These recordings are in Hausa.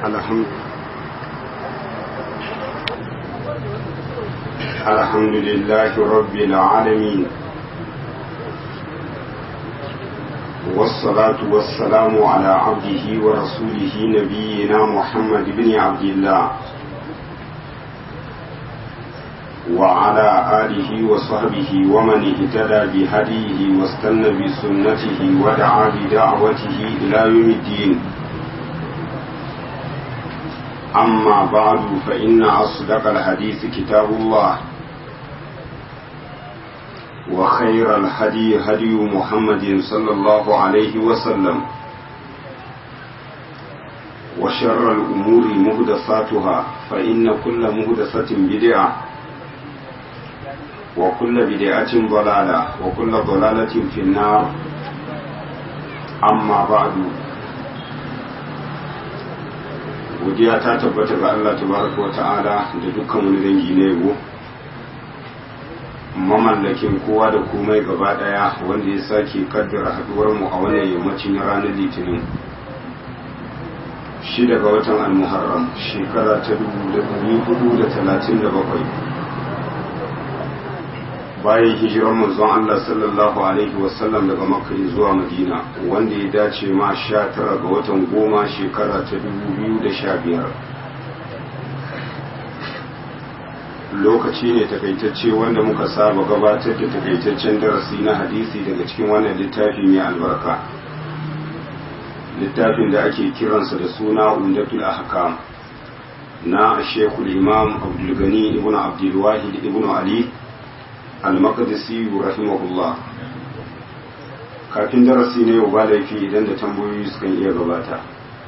الحمد لله رب العالمين، والصلاة والسلام على عبده ورسوله نبينا محمد بن عبد الله وعلى آله وصحبه ومن اهتدى بهديه واستنى بسنته ودعا بدعوته إلى يوم الدين. أما بعد فإن أصدق الحديث كتاب الله، وخير الهدي هدي محمد صلى الله عليه وسلم، وشر الأمور محدثاتها فإن كل محدثة بدعة، وكل بدعة ضلالة، وكل ضلالة في النار. أما بعد، godiya ta tabbata ga Allah tabaraka wa ta'ala da dukkan wani dangi na yabo, mamallakin kowa da komai gaba daya, wanda ya sake kaddara haduwar mu a wannan yammacin ranar Litinin 6 ga watan Al-Muharram shekara ta 1437 bayan hijiran manzon Allah sallallahu alaihi wasallam daga Makka zuwa Madina, wanda ya dace ma 19 ga watan 10 shekara ta 2015. Lokaci ne takaitacce wanda muka saba gabatar da takaitaccen darasi na hadisi daga cikin wannan littafi mai albarka, littafin da ake kiransa da suna Umdatul Ahkam na Sheikhul Imam Abdul Ghani ibn Abdul Wahid ibn Ali al-Maqdisi rahimahullah. Kafin darasi ne ba laifi idan da tambayoyi sukan iya gabata.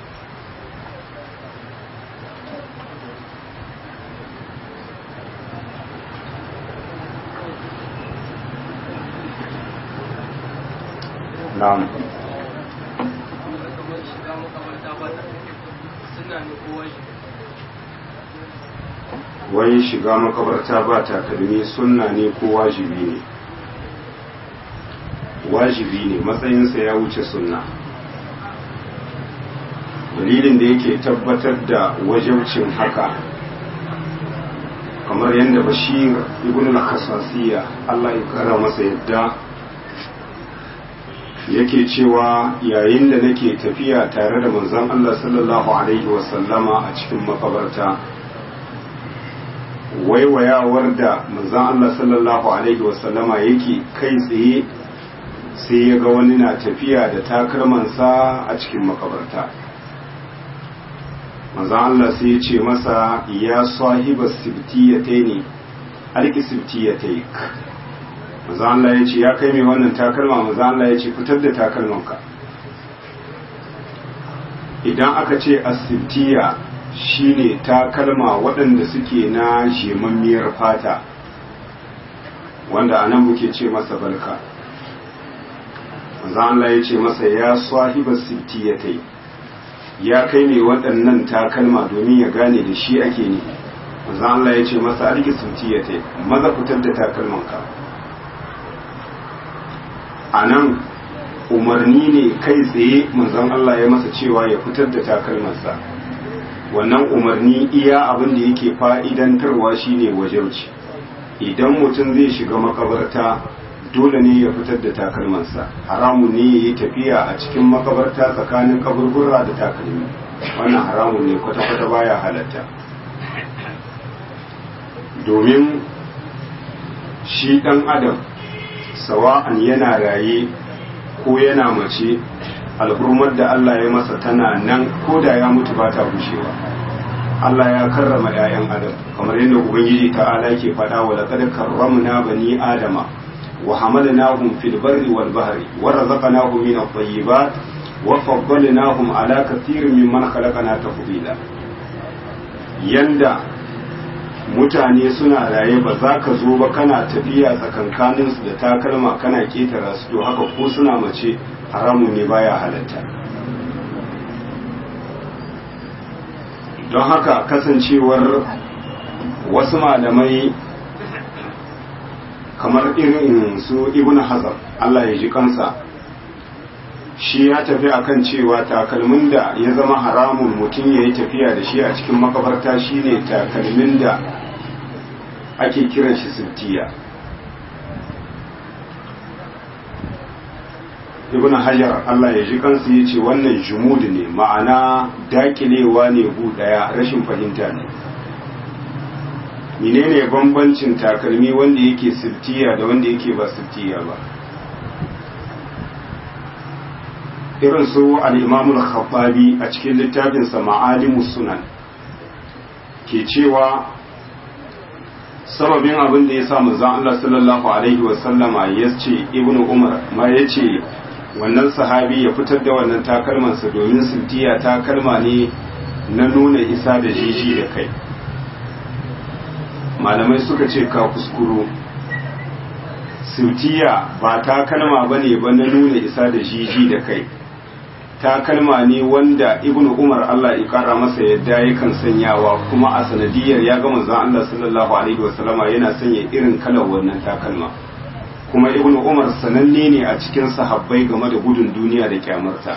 Na'am. Wai shiga makabarta ba takalmi sunna ne ko wajibi ne? Wajibi ne, matsayinsa ya wuce sunna. Dalilin da yake tabbatar da wajibcin haka, kamar yadda Bashir ibn al-Khasasiyya, Allah ya kara masa yadda, yake cewa yayin da nake tafiya tare da manzon Allah sallallahu alaihi wasallama a cikin makabarta, waiwayawar da manzon Allah sallallahu alaihi wasallama yake kai tsaye sai ya ga wani na tafiya da takalmansa a cikin makabarta. Manzon Allah sai ya ce masa, ya sahiba sibtiyataini alki sibtiyataik. Manzon Allah ya ce, ya kai mai wannan takalma? Manzon Allah ya ce, fitar da takalmanka. Idan aka ce asibtiya shine takalma waɗanda suke na shemammiyar fata, wanda a nan muke ce masa balka. Manzon Allah ya ce masa, ya sahiba sibtiyatai, ya kai ne waɗannan takalma, domin ya gane da shi ake ne. Manzon Allah ya ce masa, arki sibtiyatai, maza fitar da takalmanka. A nan umarni ne kai tsaye manzon Allah ya masa cewa ya fitar da takalmansa. Wannan umarni iya abin da yake fa'idantarwa shine wajibci. Idan mutum zai shiga makabarta, dole ne ya fitar da takalmansa. Haramun ne ya yi tafiya a cikin makabarta tsakanin kaburbura da takalmi, wannan haramun ne, kwata-kwata baya halatta. Domin shi ɗan adam, sawa'an yana raye ko yana mace, alhurmar da Allah ya masa tana nan, ko da ya mutu ba ta gushewa. Allah ya karrama 'ya'yan adam, kamar yadda Ubangiji ta'ala ke faɗa, wa laqad karramna bani adama wa hamalnahum fil barri wal bahri wa razaqnahum min at-tayyibat wa faddalnahum ala kathirin mimman khalaqna tafdila. Yanda mutane suna raye ba za ka zo ba kana tafiya tsakankaninsu da takalma kana ketara su, to haka ko suna mace haramun ne, baya halatta. Don haka kasancewar wasu malamai kamar irin su Ibn Hazm, Allah ya ji kansa, shi ya tafi akan cewa takalmin da ya zama haramun mutum ya yi tafiya da shi a cikin makabarta shine takalmin da ake kiran shi sirtiya. ibn hajar Allah ya ji kansu ya ce wannan jumud ne, ma'ana dakilewa ne gu daya, rashin fahimta ne. menene bambancin takalmi wanda yake sirtiya da wanda yake ba sirtiya ba? irin su al-imam al-khattabi a cikin littafinsa ma'alimus sunan ke cewa sababin abin da ya sa manzon Allah sallallahu alaihi wasallama ya ce ibnu umar ma ya ce wannan sahabi ya fitar da wannan takalmansa domin sirtiya takalma ne na nuna isa da jiji da kai. malamai suka ce ka kuskuro, sirtiya ba takalma bane ba na nuna isa da jiji da kai, takalma ne wanda ibnu umar Allah ya kara masa yadda yakan sanyawa, kuma a sanadiyar ya ga manzon Allah sallallahu alaihi wasallama yana sanya irin kalar wannan takalma, kuma ibnu umar sananne ne a cikin sahabbai game da gudun duniya da kyamarta.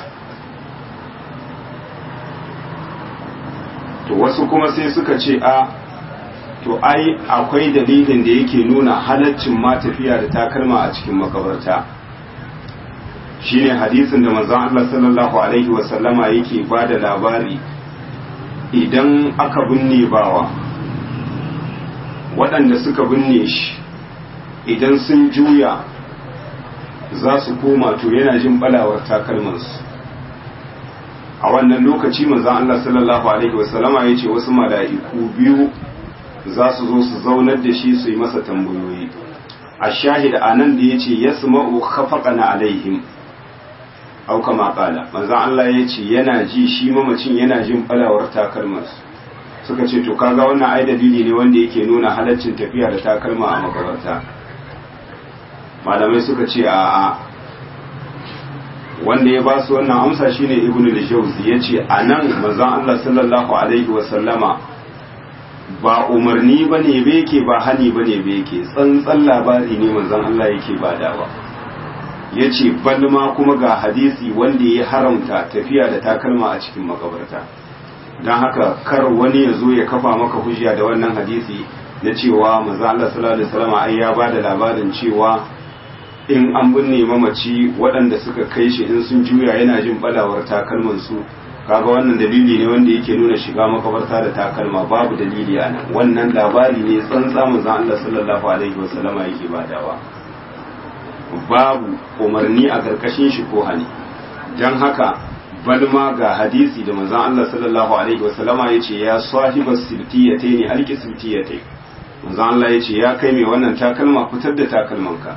to wasu kuma sai suka ce to ai akwai dalilin da yake nuna halaccin ma tafiya da takalma a cikin makabarta, shine hadisin da manzon Allah sallallahu alaihi wasallama yake bada labari idan aka binne bawa, waɗanda suka binne shi idan sun juya za su koma to yana jin balawar takalmansu. a wannan lokaci manzon Allah sallallahu alaihi wasallama yace wasu mala'iku biyu za su zo su zaunar da shi su yi masa tambayoyi. a shahid anan da yace yasma'u khafaqana alaihim au kama kala, manzon Allah ya ce yana ji shi mamacin yana jin balawar takalmarsu. suka ce to kaga wannan ai dalili ne wanda yake nuna halaccin tafiya da takalma a makabarta. malamai suka ce a'a, wanda ya ba su wannan amsa shine ibnu al-jawzi yace anan manzon Allah sallallahu alaihi wa sallama ba umarni bane be yake, ba hani bane be yake, tsantsan labari ne manzon Allah yake badawa. ya ce balma kuma ga hadisi wanda ya haramta tafiya da takalma a cikin makabarta. don haka kar wani ya zo ya kafa maka hujja da wannan hadisi na cewa manzo Allah sallallahu alaihi wasallam ai ya bada labarin cewa in an binne mamaci waɗanda suka kai shi in sun juya yana jin balawar takalman su. kaga wannan dalili ne wanda yake nuna shiga makabarta da takalma, babu dalili a nan. wannan labari ne tsantsa manzo Allah sallallahu alaihi wasallam yake badawa, babu umarni a ƙarƙashin shi ko hani. don haka balma ga hadisi da manzon Allah sallallahu alaihi wasallama yace ya sahibas sibtiyatai ne alki sibtiyatai, manzon Allah yace ya kai mai wannan takalma fitar da takalmanka.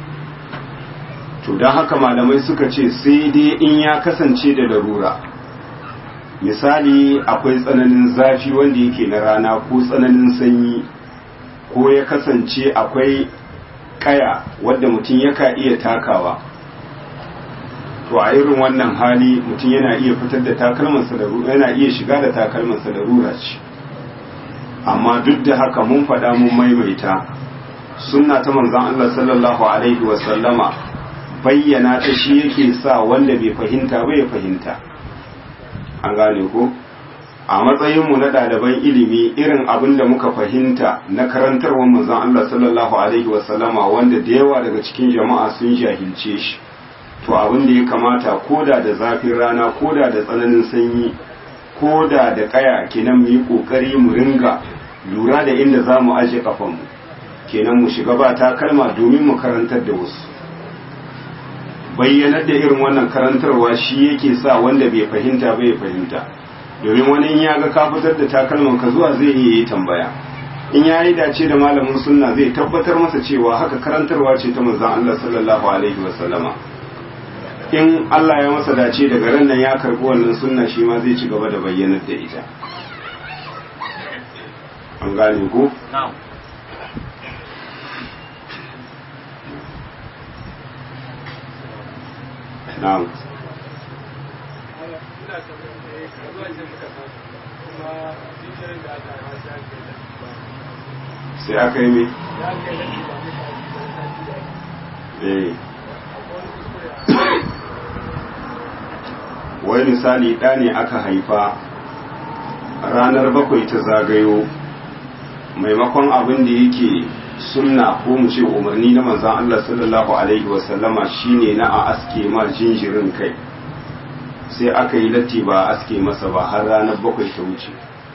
to don haka malamai suka ce sai dai in ya kasance da larura, misali akwai tsananin zafi wanda yake na rana ko tsananin sanyi, ko ya kasance akwai kaya wadda mutum yaka iya takawa, to a irin wannan hali mutum yana iya fitar da takalmansa da yana iya shiga da takalmansa da rura ce. amma duk da haka mun faɗa mun maimaita, sunna ta manzon Allah sallallahu alaihi wa sallama bayyana ta shi yake sa wanda bai fahimta ba ya fahimta. an gane ko? a matsayinmu na ɗaliban ilimi irin abin da muka fahimta na karantarwar manzon Allah sallallahu alaihi wasallama wanda da yawa daga cikin jama'a sun jahilce shi, to abin da ya kamata koda da zafin rana, koda da tsananin sanyi, koda da kaya, kenan mu yi kokari mu ringa lura da inda za mu aje kafanmu, kenan mu shiga ba takalma domin mu karantar da wasu. bayyanar da irin wannan karantarwa shi yake sa wanda bai fahimta ba ya fahimta, domin wani in ya ga ka fitar da takalman ka zuwa zai iya yi tambaya. in ya yi dace da malamin sunna zai tabbatar masa cewa haka karantarwa ce ta manzon Allah sallallahu alaihi wasallama. in Allah ya masa dace daga ran nan ya karbi wannan sunna, shi ma zai ci gaba da bayyanar da ita. an gane ku? na'am. na'am. sai aka yi mai wai misali ɗa ne aka haifa ranar 7 ta zagayo, maimakon abin da yake sunna ko mu ce umarni na manzon Allah sallallahu alaihi wasallama shine na a aske ma jinjirin kai, sai aka yi latti ba a aske masa ba har ranar 7 ta wuce.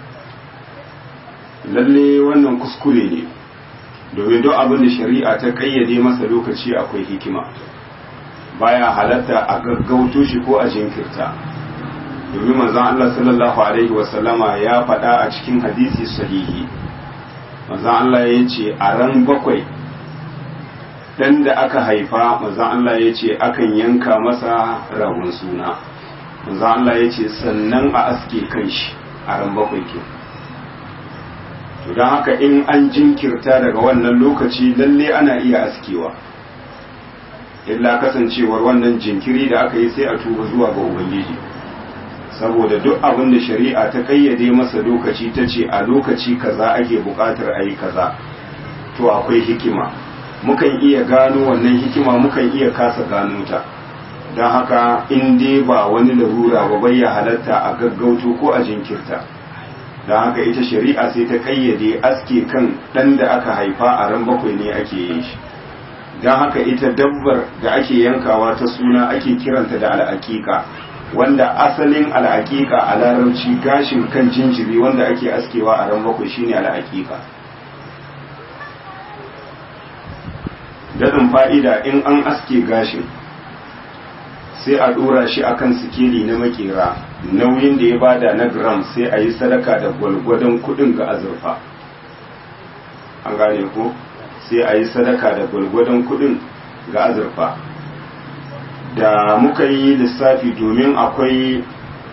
Lalle wannan kuskure ne, domin duk abin da shari'a ta kayyade masa lokaci akwai hikima, baya halatta a gaggauto shi ko a jinkirta. Domin manzon Allah sallallahu alaihi wasallama ya faɗa a cikin hadisi sahihi, manzon Allah ya ce a ran 7 dan da aka haifa, manzon Allah ya ce akan yanka masa ragon suna, manzon Allah ya ce sannan a aske kanshi a ran 7 ke. don haka in an jinkirta daga wannan lokaci lalle ana iya askewa, illa kasancewar wannan jinkiri da aka yi sai a tuba zuwa ga ubangiji, saboda duk abin da shari'a ta kayyade masa lokaci ta ce a lokaci kaza ake buƙatar a yi kaza, to akwai hikima. Mukan iya gano wannan hikima, mukan iya kasa gano ta. don haka in dai ba wani larura ba bai ya halatta a gaggauto ko a jinkirta. don haka ita shari'a sai ta kayyade aske kan ɗan da aka haifa a ran 7 ne ake yin shi. don haka ita dabbar da ake yankawa ta suna ake kiranta da al'aƙiƙa, wanda asalin al'aƙiƙa a larabci gashin kan jinjiri wanda ake askewa a ran 7 shine al'aƙiƙa. daɗin fa'ida, in an aske gashin sai a ɗora shi akan sikeli na makera, nauyin da ya bada na gram sai a yi sadaka da gwalgwadon kudin ga azurfa. An gane ko? Sai a yi sadaka da gwalgwadon kudin ga azurfa. Da muka yi lissafi, domin akwai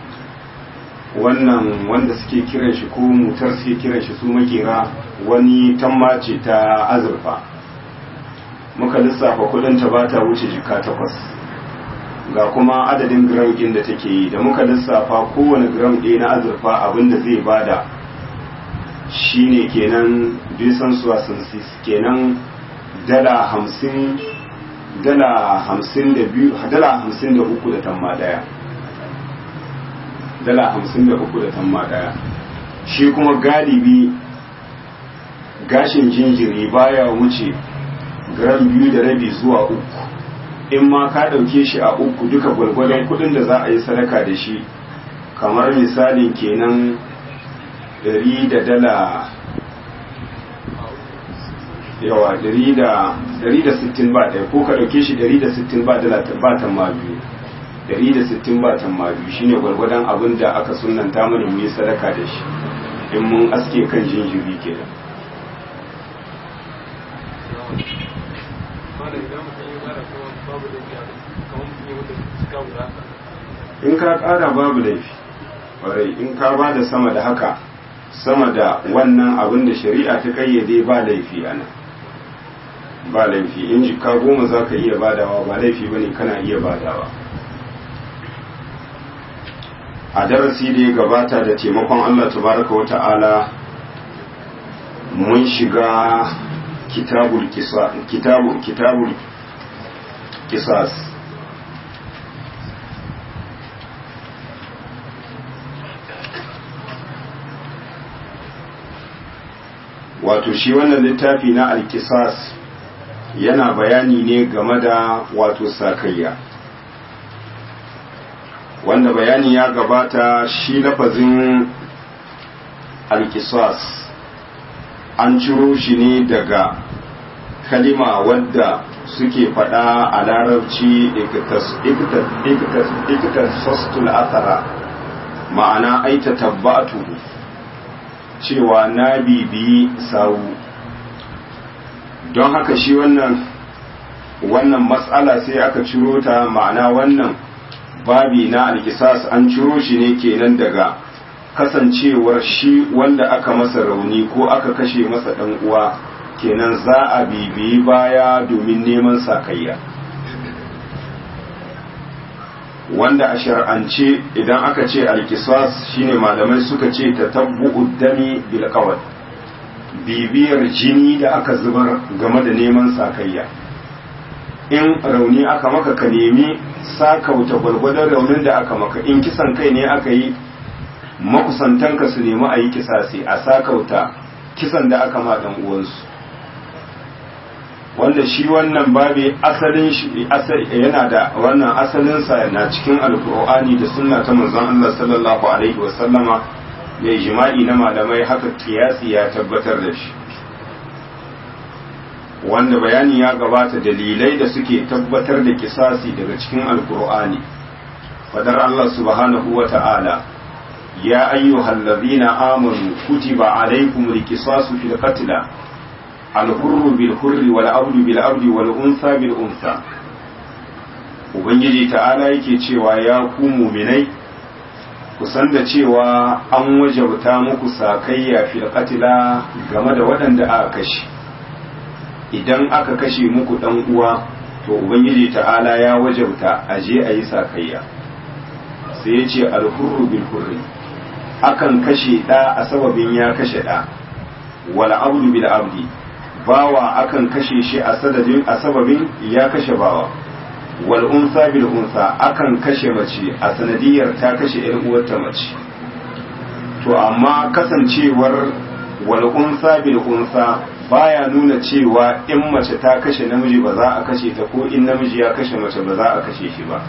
wannan wanda suke kiran shi ko mutar suke kiran shi su makera, wani tamma ce ta azurfa. Muka lissafa kudin ta ba ta wuce jika 8. ga kuma adadin gram ɗin da take yi, da muka lissafa kowane gram ɗaya na azurfa abinda zai bada shine kenan bisan suwasansis, kenan dala 50, dala 52, dala 53 da tamma daya, dala 53 da tamma daya. Shi kuma galibi gashin jinjiri baya wuce gram 2.5 zuwa 3. in ma ka ɗauke shi a 3 duka gwargwadon kudin da za a yi sadaka da shi, kamar misalin kenan 100 da dala yawa 160 ba ɗaya, ko ka ɗauke shi 160 ba dala ba tamma biyu, 160 ba tamma biyu shine gwargwadon abin da aka sunanta mana mu yi sadaka da shi in mun aske kan jinjiri kenan. In ka ƙara babu laifi ƙwarai, in ka ba da sama da haka, sama da wannan abin da shari'a ta kayyade ba laifi ana, ba laifi. in jika 10 za ka iya badawa ba laifi bane, kana iya badawa. A darasi da ya gabata da taimakon Allah tabaraka wa ta'ala mun shiga kitabul kisas. Wato shi wannan littafi na alkisas yana bayani ne game da wato sakayya, wanda bayani ya gabata. Shi lafazin alkisas an ciro shi ne daga kalima wadda suke faɗa a larabci iktasastul athara, ma'ana aita tabbatu, cewa na bibiyi sawu. don haka shi wannan matsala sai aka ciro ta, ma'ana wannan babi na alkisas an ciro shi ne kenan daga kasancewar shi wanda aka masa rauni ko aka kashe masa ɗan uwa, kenan za a bibiyi baya domin neman sakayya, wanda a shar'ance idan aka ce alkisas shine malamai suka ce tatabbu'ud dami bil qawad, bibiyar jini da aka zubar game da neman sakayya. in rauni aka maka ka nemi sakauta gwargwadon raunin da aka maka, in kisan kai ne aka yi makusantanka su nemi a yi kisasi a sakauta kisan da aka ma dan uwansu. Wanda shi wannan babi asalin shi yana da wannan asalinsa na cikin alkur'ani da sunna ta manzon Allah sallallahu alaihi wasallama da ijma'i na malamai, haka kiyasi ya tabbatar da shi, wanda bayani ya gabata dalilai da suke tabbatar da kisasi daga cikin alkur'ani. Fadar Allah subhanahu wa ta'ala, ya ayyuhallazina amanu kutiba alaykumul qisasu fil qatl al-hurru bil hurri wal abdu bil abdi wal unsa bil unsa. Ubangiji ta'ala yake cewa ya ku mu'minai, ku san da cewa an wajabta muku sakayya fil qatla game da waɗanda aka kashe. Idan aka kashe muku dan uwa, to ubangiji ta'ala ya wajabta aje a yi sakayya. Sai ya ce al-hurru bil hurri, akan kashe ɗa a sababin ya kashe ɗa, wal abdu bil abdi, bawa akan kashe shi a sababin ya kashe bawa, wal unsa bil unsa, akan kashe mace a sanadiyar ta kashe ƴar uwarta mace. To amma kasancewar wal unsa bil unsa baya nuna cewa in mace ta kashe namiji ba za a kashe ta, ko in namiji ya kashe mace ba za a kashe shi ba.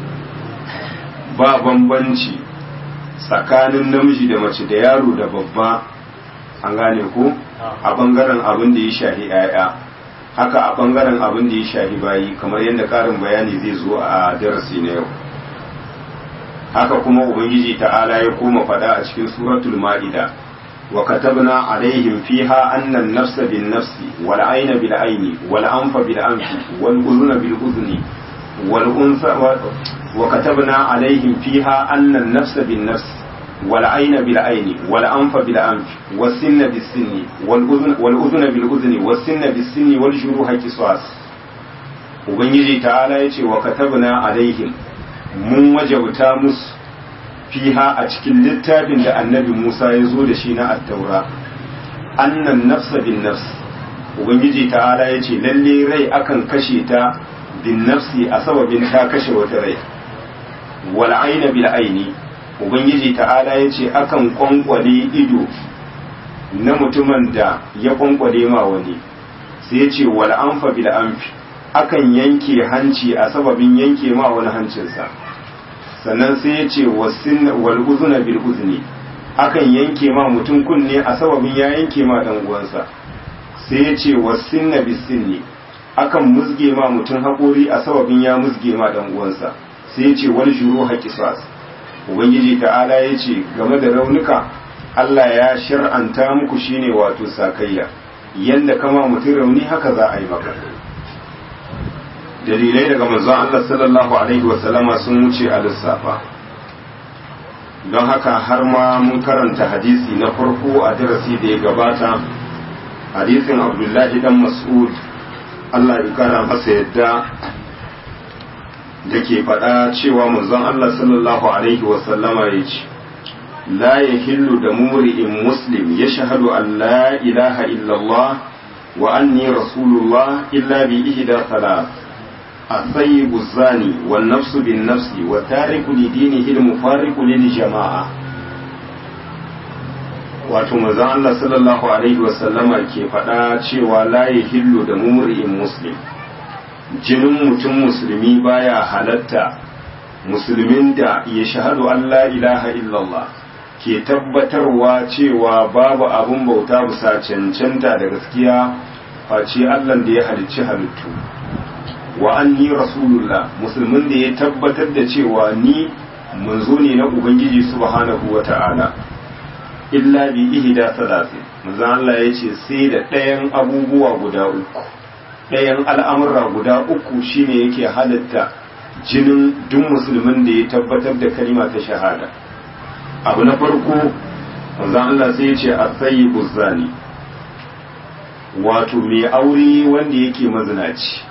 Ba bambanci tsakanin namiji da mace, da yaro da babba, an gane ko, a bangaren abin da ya shahi 'ya'ya, haka a bangaren abin da ya shahi bayi, kamar yadda karin bayani zai zo a darasi na yau. Haka kuma ubangiji ta'ala ya koma fada a cikin suratul ma'ida, wa katabna alaihim fiha anna an-nafsa bin-nafsi wal 'ayna bil-'ayni wal anfa bil-anfi wal udhuna bil-udhuni wal unsa wa katabna alaihim fiha anna an-nafsa bin-nafsi wal 'ayna bil-'ayni wal anfa bil-anfi was sinna bis-sinni wal udhuna bil-udhuni was sinna bis-sinni wal juruha qisas. Ubangiji ta'ala yace wa katabna alaihim, mun wajabta musu fiha a cikin littafin da annabi Musa ya zo da shi na attaura, annan nafsa bin nafs. Ubangiji ta'ala ya ce lalle rai akan kashe ta bin nafsi a sababin ta kashe wata rai, wal aina bil aini. Ubangiji ta'ala ya ce akan kwankwale ido na mutumin da ya kwankwale ma wani, sai ya ce wal anfa bil anfi, akan yanke hanci a sababin yanke ma wani hancinsa. Sannan sai ya ce wal uzuna bil uzni, akan yanke ma mutum kunne a sababin ya yanke ma dan uwansa. Sai ya ce wasinna bis sinni, akan musge ma mutum haƙori a sababin ya musge ma dan uwansa. Sai ya ce wal juruha qisas. Ubangiji ta'ala ya ce game da raunuka, Allah ya shar'anta muku shine wato sakayya, yanda kama mutum rauni haka za a yi maka. Dalilai daga manzon Allah sallallahu alaihi wasallama sun wuce a lissafa, don haka har ma mun karanta hadisi na farko a darasi da ya gabata, hadisin Abdullahi dan Mas'ud, Allah ya kara masa yadda, da ke faɗa cewa manzon Allah sallallahu alaihi wasallama ya ce, la yahillu da muri'in muslim ya shahadu an la ilaha illallah wa anni rasulullah illa bi ihda thalath: الطيب الزاني والنفس بالنفس والتارك لدينه المفارق للجماعة. wato manzon Allah sallallahu alaihi wasallama ke faɗa cewa la yahillu da mumri'in muslim, jinin mutum musulmi baya halatta, musulmin da ya shahadu an la ilaha illallah, ke tabbatarwa cewa babu abun bauta bisa cancanta da gaskiya face Allah da ya halicci halittu, wa anni rasulullah, musulmin da ya tabbatar da cewa ni manzo ne na ubangiji subhanahu wata'ala, illa bi ihda salatin, manzo Allah ya ce sai da ɗayan abubuwa guda uku, ɗayan al'amura guda uku shine yake halatta jinin duk musulmin da ya tabbatar da kalima ta shahada. Abu na farko, manzo Allah sai ya ce as-sayyibu zani, wato mai aure wanda yake mazinaci.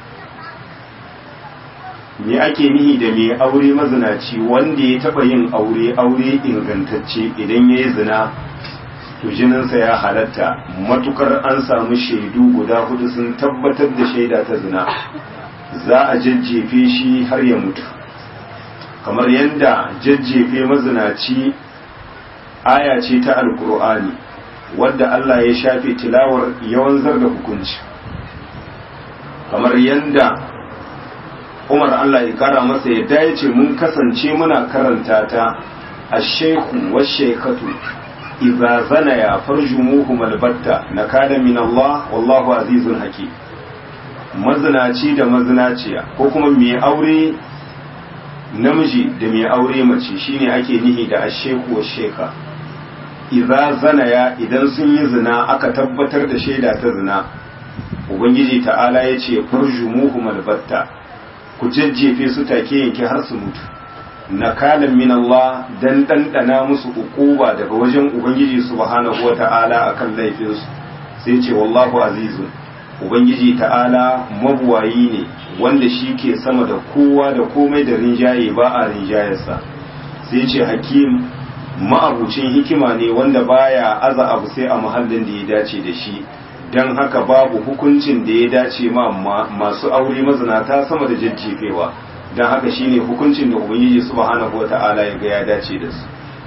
Me ake nihi da mai aure mazinaci? Wanda ya taba yin aure ingantacce, idan ya yi zina to jininsa ya halatta, matukar an samu shaidu guda hudu sun tabbatar da shaida ta zina, za a jajjefe shi har ya mutu, kamar yadda jajjefe mazinaci aya ce ta alkur'ani wadda Allah ya shafe tilawar yawan zarga hukunci, kamar yadda Umar Allah ya kara masa yadda ya ce mun kasance muna karanta ta ash-shaykhu wash-shaykhatu idza zanaya farjumuhum albatta nakala min Allah wallahu azizun hakim. Mazinaci da mazinaciya ko kuma mai aure namiji da mai aure mace shine ake nihi da ash-shaykhu wash-shaykha. Idza zanaya idan sun yi zina aka tabbatar da shaida ta zina, ubangiji ta'ala ya ce farjumuhum albatta, ku jajjefe su take yanke har su mutu, nakalan min Allah dan dandana musu ukuba daga wajen ubangiji subhanahu wata'ala akan laifin su. Sai ce wallahu azizun, ubangiji ta'ala mabuwayi ne wanda shi ke sama da kowa da komai da rinjaye ba a rinjayarsa. Sai ce hakim, ma'abucin hikima ne wanda baya aza abu sai a muhallin da ya dace da shi, don haka babu hukuncin da ya dace ma masu aure mazinata sama da jajjefewa, don haka shine hukuncin da ubangiji subhanahu wata'ala ya ga ya dace da su.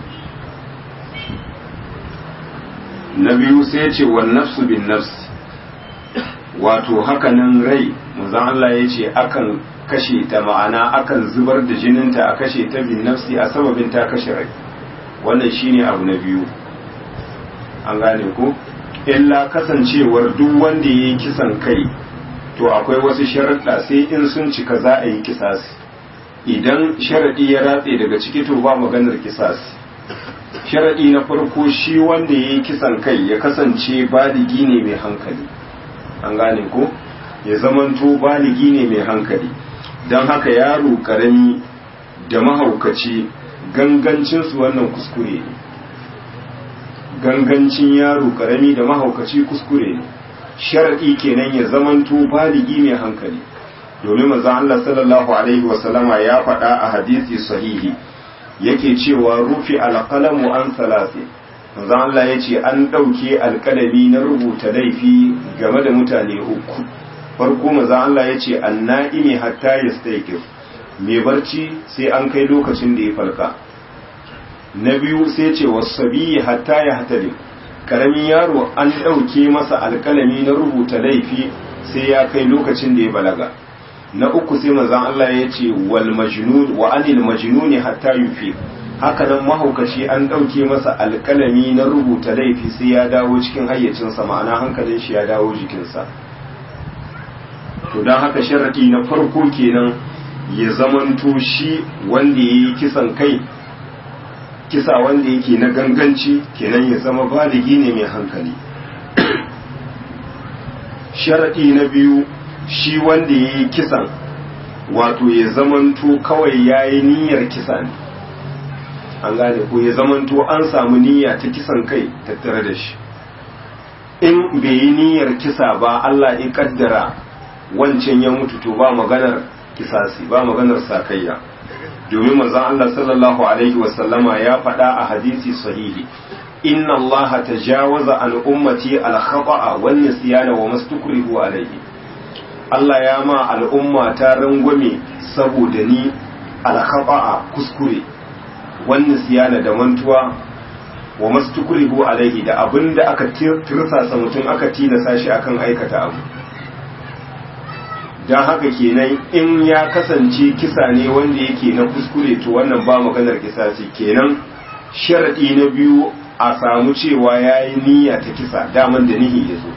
Na biyu sai ce wan nafsu bin nafs, wato hakanan rai manzon Allah ya ce akan kashe ta, ma'ana akan zubar da jininta a kashe ta bin nafsi a sababin ta kashe rai. Wannan shine abu na biyu, an gane ko? Illa kasancewar duk wanda ya yi kisan kai to akwai wasu sharaɗa sai in sun cika za a yi kisasi. Idan sharaɗi ya ratse daga ciki to ba maganar kisasi. Sharaɗi na farko shi wanda ya yi kisan kai ya kasance baligi ne mai hankali, an gane ko? Ya zamanto baligi ne mai hankali, don haka yaro ƙarami da mahaukaci gangancinsu wannan kuskure ne. Gangancin yaro karami da mahaukaci kuskure ne. Sharadi kenan ya zamanto baligi mai hankali, domin manzon Allah sallallahu alaihi wasallama ya faɗa a hadisi sahihi yake cewa rufi alqalamu an salasi. Manzon Allah yace an ɗauke alƙalami na rubuta laifi game da mutane uku. Farko manzon Allah yace anna'imi hatta yastayqir, mai barci sai an kai lokacin da ya falka. Na biyu sai ce wasabi hatta ya hatali, karamin yaro an ɗauke masa alkalami na rubuta laifi sai ya kai lokacin da ya balaga. Na uku sai manzon Allah ya ce wal majnun wa anil majnuni hatta yufi, haka nan mahaukaci an ɗauke masa alkalami na rubuta laifi sai ya dawo cikin hayyacinsa, ma'ana hankalin shi ya dawo jikinsa. To don haka sharadi na farko kenan ya zamanto shi wanda ya yi kisan kai, kisa wanda yake na ganganci kenan ya zama baligi ne mai hankali. Sharaɗi na biyu shi wanda ya yi kisan wato ya zamanto kawai ya yi niyyar kisa ne, an gane ko ya zamanto an samu niyya ta kisan kai tattare da shi. In bai yi niyyar kisa ba Allah ya kaddara wancan ya mutu to ba maganar kisasi, ba maganar sakayya, domin manzon Allah sallallahu alaihi wasallama ya faɗa a hadisi sahihi, inna Allah tajawaza an ummati al-khata'a wan nisyana wa mastukrihu alaihi. Allah ya ma al'umma ta rangwame saboda ni al-khata'a kuskure, wan nisyana da mantuwa, wa mastukrihu alaihi da abinda aka tirsasa mutum aka tilasa shi akan aikata abu. don haka kenan in ya kasance kisa ne wanda yake na kuskure to wannan ba maganar kisasi kenan. Sharadi na biyu a samu cewa ya yi niyya ta kisa, daman da nihi ya zo.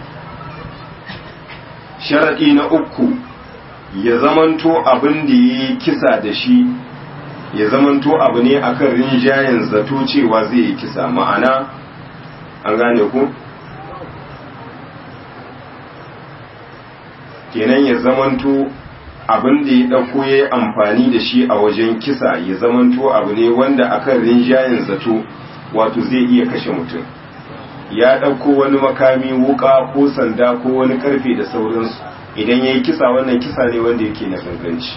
Sharadi na uku ya zamanto abin da ya yi kisa da shi ya zamanto abu ne akan rinjayen zato cewa zai yi kisa, ma'ana an gane ku kenan ya zamanto abin da ya ɗauko ya yi amfani da shi a wajen kisa ya zamanto abu ne wanda akan rinjayen zato wato zai iya kashe mutum. Ya ɗauko wani makami, wuka ko sanda ko wani karfe da sauransu, idan ya yi kisa wannan kisa ne wanda yake na ganganci.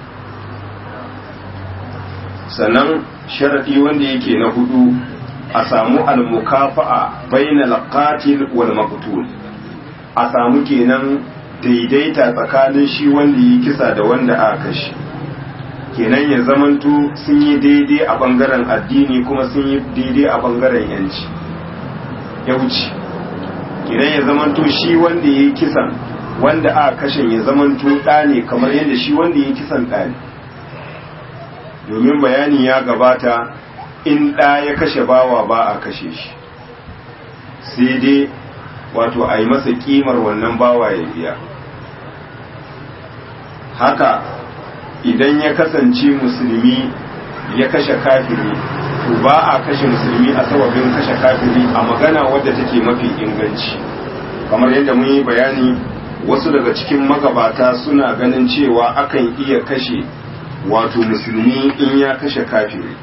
Sannan sharaɗi wanda yake na hudu a samu almukafa'a bainal qatil wal maqtul, a samu kenan daidaita tsakanin shi wanda yi kisa da wanda aka kashe kenan ya zamanto sun yi daidai a bangaren addini kuma sun yi daidai a bangaren yanci ya wuce kenan ya zamanto shi wanda ya yi kisan wanda aka kashe ya zamanto ɗa ne kamar yadda shi wanda ya yi kisan ɗa ne domin bayani ya gabata in ɗa ya kashe bawa ba a kashe shi sai dai wato a yi masa kimar wannan bawa ya biya haka idan ya kasance musulmi ya kashe kafiri to ba a kashe musulmi a sababin kashe kafiri a magana wadda take mafi inganci kamar yadda mun yi bayani wasu daga cikin magabata suna ganin cewa akan iya kashe wato musulmi in ya kashe kafiri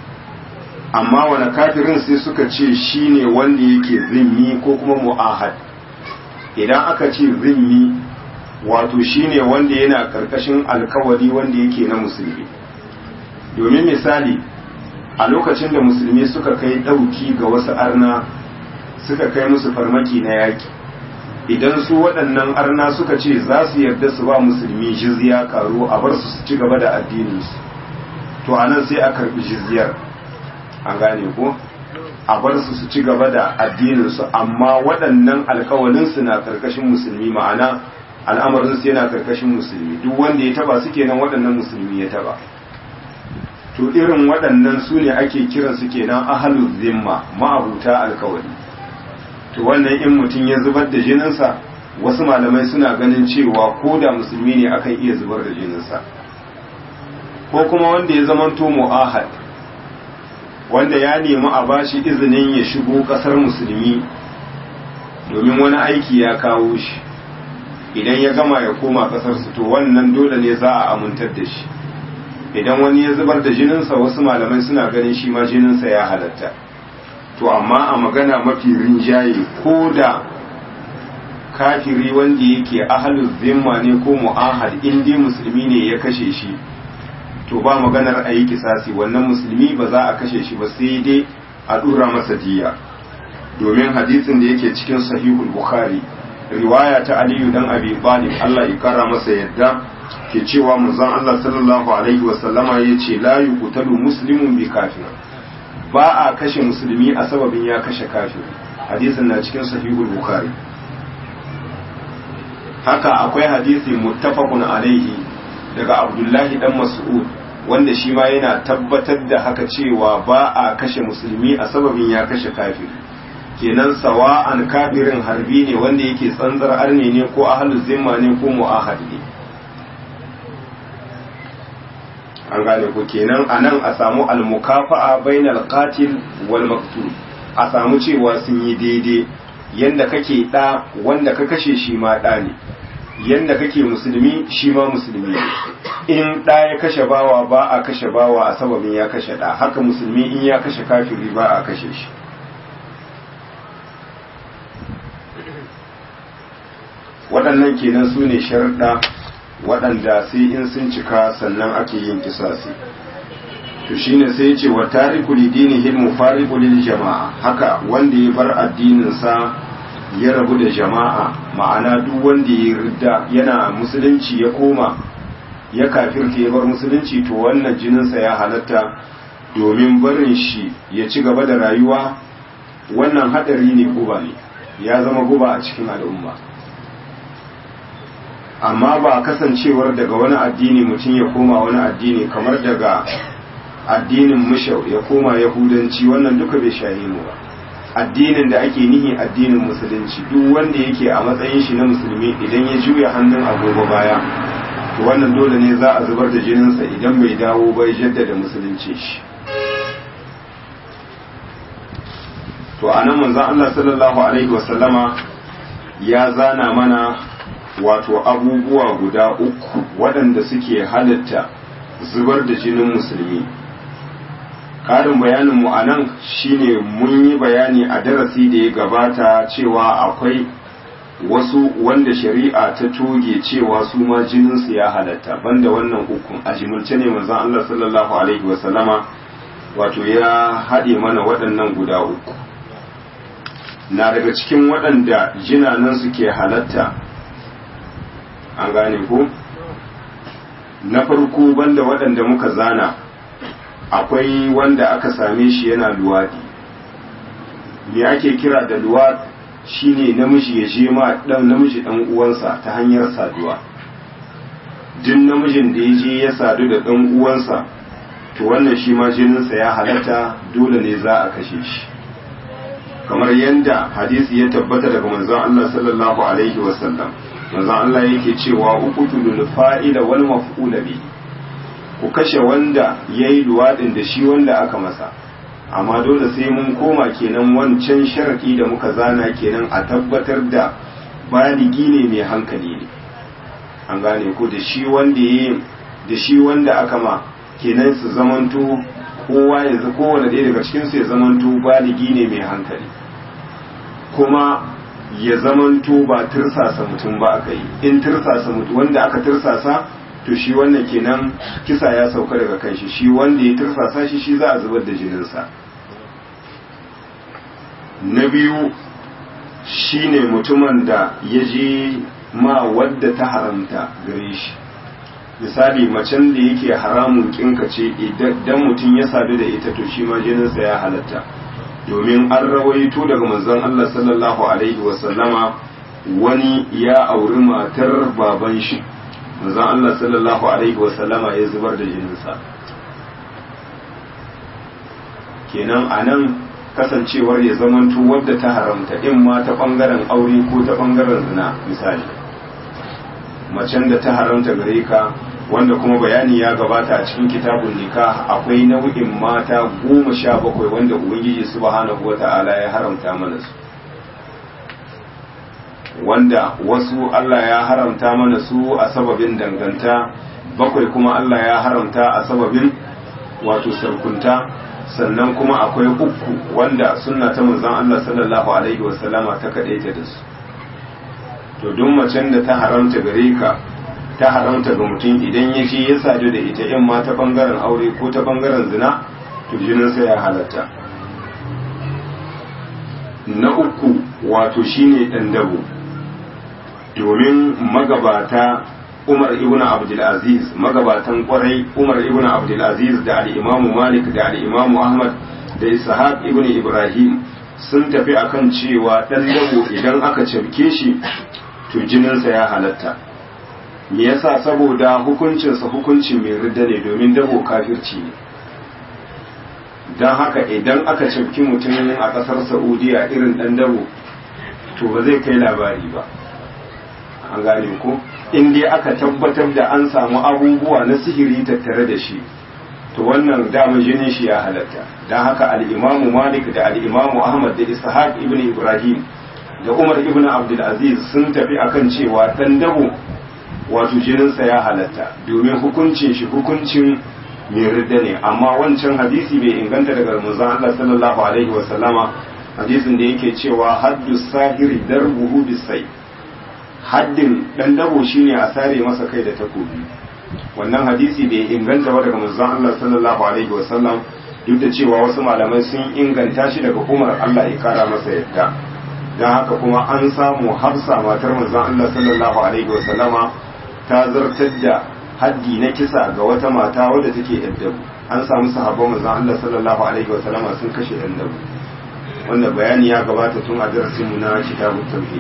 amma wani kafirin sai suka ce shine wanda yake zimmi ko kuma mu'ahad idan aka ce zimmi wato shine wanda yana karkashin alkawari wanda yake na musulmi domin misali a lokacin da musulmi suka kai dauki ga wasu arna suka kai musu farmaki na yaki idan su waɗannan arna suka ce za su yarda su ba musulmi jizya karo a bar su ci gaba da addininsu to anan sai a karbi jizyar an gane ko a bar su ci gaba da addininsu amma waɗannan alkawalinsu na karkashin musulmi ma'ana al'amarinsu yana karkashin musulmi duk wanda ya taba su kenan waɗannan musulmi ya taba to irin waɗannan su ne ake kiransu kenan ahalul zimma ma'abuta alkawari to wannan in mutum ya zubar da jininsa wasu malamai suna ganin cewa ko da musulmi ne akan iya zubar da jininsa ko kuma wanda ya zamanto mu'ahad wanda ya nemi a bashi izinin ya shigo kasar musulmi domin wani aiki ya kawo shi idan ya gama ya koma kasarsu to wannan dole ne za a amintar da shi idan wani ya zubar da jininsa wasu malamai suna ganin shi ma jininsa ya halatta to amma a magana mafi rinjaye ko da kafiri wanda yake ahalul zimma ne ko mu'ahad in dai musulmi ne ya kashe shi to ba maganar a yi kisasi wannan musulmi ba za a kashe shi ba sai dai a dura masa diya domin hadisin da yake cikin sahihul bukhari riwaya ta aliyu dan abi talib Allah ya kara masa yadda ke cewa manzon Allah sallallahu alaihi wasallama yace la yuqtalu muslimun bi kafir ba a kashe musulmi a sababin ya kashe kafir hadisin na cikin sahihul bukhari haka akwai hadisi muttafaqun alaihi daga abdullahi dan mas'ud wanda shi ma yana tabbatar da haka cewa ba a kashe musulmi a sababin ya kashe kafir kenan sawa'an kafirin harbi ne wanda yake tsantsar arne ne ko ahlul zimma ne ko mu'ahad ne an gane ko kenan anan a samu al-mukafa'a bainal qatil wal maqtul a samu cewa sun yi daidai yanda kake da wanda ka kashe shi ma da ne yanda kake musulmi shi ma musulmi in da ya kashe bawa ba a kashe bawa a sababin ya kashe da haka musulmi in ya kashe kafiri ba a kashe shi waɗannan kenan su ne sharuɗa waɗanda sai in sun cika sannan ake yin kisasi to shine sai ce wa tariku lidinihi mufariqu lil jama'a haka wanda ya bar addinin sa ya rabu da jama'a ma'ana duk wanda ya ridda yana musulunci ya koma ya kafirta ya bar musulunci to wannan jinin sa ya halatta domin barin shi ya ci gaba da rayuwa wannan hadari ne guba ne ya zama guba a cikin al'umma amma ba kasancewar daga wani addini mutum ya koma wani addini kamar daga addinin mushau ya koma yahudanci wannan duka bai shahi mu ba addinin da ake nihi addinin musulunci duk wanda yake a matsayin shi na musulmi idan ya juya hannun agogo baya to wannan dole ne za a zubar da jininsa idan bai dawo bai jaddada musulunci shi to anan manzon Allah sallallahu alaihi wasallama ya zana mana wato abubuwa guda uku waɗanda suke halatta zubar da jinin musulmi ƙarin bayaninmu a nan shine mun yi bayani a darasi da ya gabata cewa akwai wasu wanda shari'a ta toge cewa su ma jininsu ya halatta banda wannan ukun a jimilce ne manzon Allah sallallahu alaihi wasallama wato ya haɗe mana waɗannan guda uku na daga cikin waɗanda jinanansu ke halatta an gane ko na farko banda waɗanda muka zana akwai wanda aka same shi yana luwadi. Me ake kira da luwad shine namiji ya je ma namiji dan uwansa ta hanyar saduwa. Duk namijin da ya je ya sadu da dan uwansa to wannan shi ma jininsa ya halatta, dole ne za a kashe shi, kamar yadda hadisi ya tabbata daga manzon Allah sallallahu alaihi wasallam. manzon Allah yake cewa uqtulul fa'ila wal maf'ula bi, ku kashe wanda yayi luwadin da shi wanda aka masa, amma dole sai mun koma kenan wancan sharadi da muka zana kenan a tabbatar da baligi ne mai hankali ne, an gane ko da shi wanda yayi da shi wanda aka ma kenan su zamanto kowa yanzu kowane ɗaya daga cikin su ya zamanto baligi ne mai hankali, kuma ya zamanto ba tirsasa mutum ba aka yi. In tirsasa mutum wanda aka tirsasa to shi wannan kenan kisa ya sauka daga kan shi, shi wanda ya tirsasa shi za a zubar da jininsa. Na biyu shine mutumin da ya je ma wadda ta haramta gare shi, misali macen da yake haramun kinka ce, idan mutum ya sadu da ita to shi ma jininsa ya halatta, domin an rawaito daga manzon Allah sallallahu alaihi wasallama wani ya auri matar baban shi, manzon Allah sallallahu alaihi wasallama ya zubar da jininsa. Kenan anan kasancewar ya zamanto wadda ta haramta, in ma ta bangaren aure ko ta bangaren zina, misali macen da ta haramta gare ka, wanda kuma bayani ya gabata a cikin kitabun nikah, akwai nau'in mata 17 wanda ubangiji subhanahu wata'ala ya haramta mana su, wanda wasu Allah ya haramta mana su a sababin danganta, 7 kuma Allah ya haramta a sababin wato sarkunta, sannan kuma akwai 3 wanda sunna ta manzon Allah sallallahu alaihi wasallama ta kadaita da su. To duk macen da ta haramta gare ka, ta haramta ga mutum idan ya je ya sadu da ita, in ma ta bangaren aure ko ta bangaren zina, to jininsa ya halatta. Na 3 wato shine dan dabo, domin magabata Umar ibn Abdul Aziz, magabatan kwarai Umar ibn Abdul Aziz da al-Imam Malik da al-Imam Ahmad da Ishaq ibn Ibrahim sun tafi akan cewa dan dabo idan aka cafke shi to jininsa ya halatta. Me yasa? Saboda hukuncinsa hukuncin mai ridda ne, domin dabo kafirci ne. Don haka idan aka cafki mutum a ƙasar Saudiya irin ɗan dabo, to ba zai kai labari ba, an gane ko? In dai aka tabbatar da an samu abubuwa na sihiri tattare da shi, to wannan dama jinin shi ya halatta. Don haka al-Imamu Malik da al-Imamu Ahmad da Ishaq ibn Ibrahim da Umar ibn Abdul Aziz sun tafi akan cewa ɗan dabo wato jininsa ya halatta, domin hukuncin shi hukuncin mai ridda ne. Amma wancan hadisi bai inganta daga manzon Allah sallallahu alaihi wa sallama, hadisin da yake cewa haddu sahiri darbuhu bisai, haddin dan dabo shine a sare masa kai da takobi. Wannan hadisi bai inganta ba daga manzon Allah sallallahu alaihi wa sallam, duk da cewa wasu malamai sun inganta shi daga Umar, Allah ya kara masa yadda. Dan haka kuma an samu Hafsa matar manzon Allah sallallahu alaihi wa sallama ta zartar da haddi na kisa ga wata mata wadda take addabu. An samu sahabban manzon Allah sallallahu alaihi wa sallama sun kashe addabu, wanda bayani ya gabata tun a darasin mu na kitabut tauhid.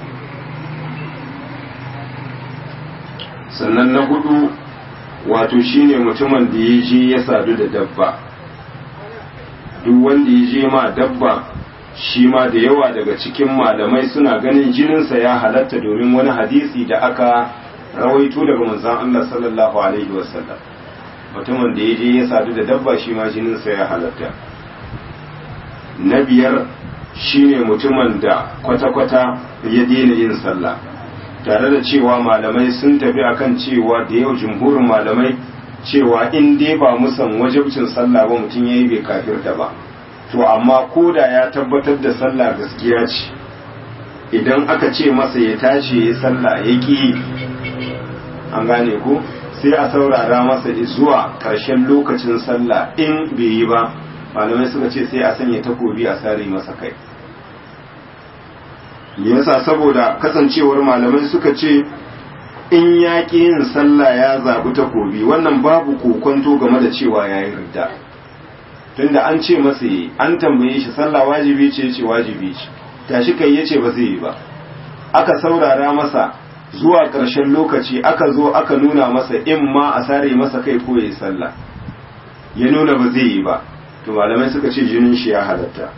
Sannan na 4 wato shine mutumin da ya je ya sadu da dabba. Duk wanda ya je ma dabba, shi ma da yawa daga cikin malamai suna ganin jininsa ya halatta, domin wani hadisi da aka rawaito daga manzon Allah sallallahu alaihi wasallam, mutumin da ya je ya sadu da dabba shi ma jininsa ya halatta. Na 5 shine mutumin da kwata-kwata ya daina yin sallah, tare da cewa malamai sun tafi akan cewa da yau jumhurin malamai cewa in dai ba musan wajibcin sallah ba mutum yayi bai kafirta ba. To amma koda ya tabbatar da sallah gaskiya ce, idan aka ce masa ya tashi ya sallah ya ki, an gane ko, sai a saurara masa zuwa ƙarshen lokacin sallah, in bai yi ba malamai suka ce sai a sanya takobi a sare masa kai. yasa? Saboda kasancewar malamai suka ce in ya ƙi yin sallah ya zaɓi takobi wannan babu kokonto game da cewa ya yi ridda tunda an ce masa yi an tambaye shi sallah wajibi ce ce wajibi ce tashi kai ya ce ba zai yi ba aka saurara masa zuwa ƙarshen lokaci aka zo aka nuna masa in ma a sare masa kai ko ya yi sallah ya nuna ba zai yi ba to malamai suka ce jinin shi ya halatta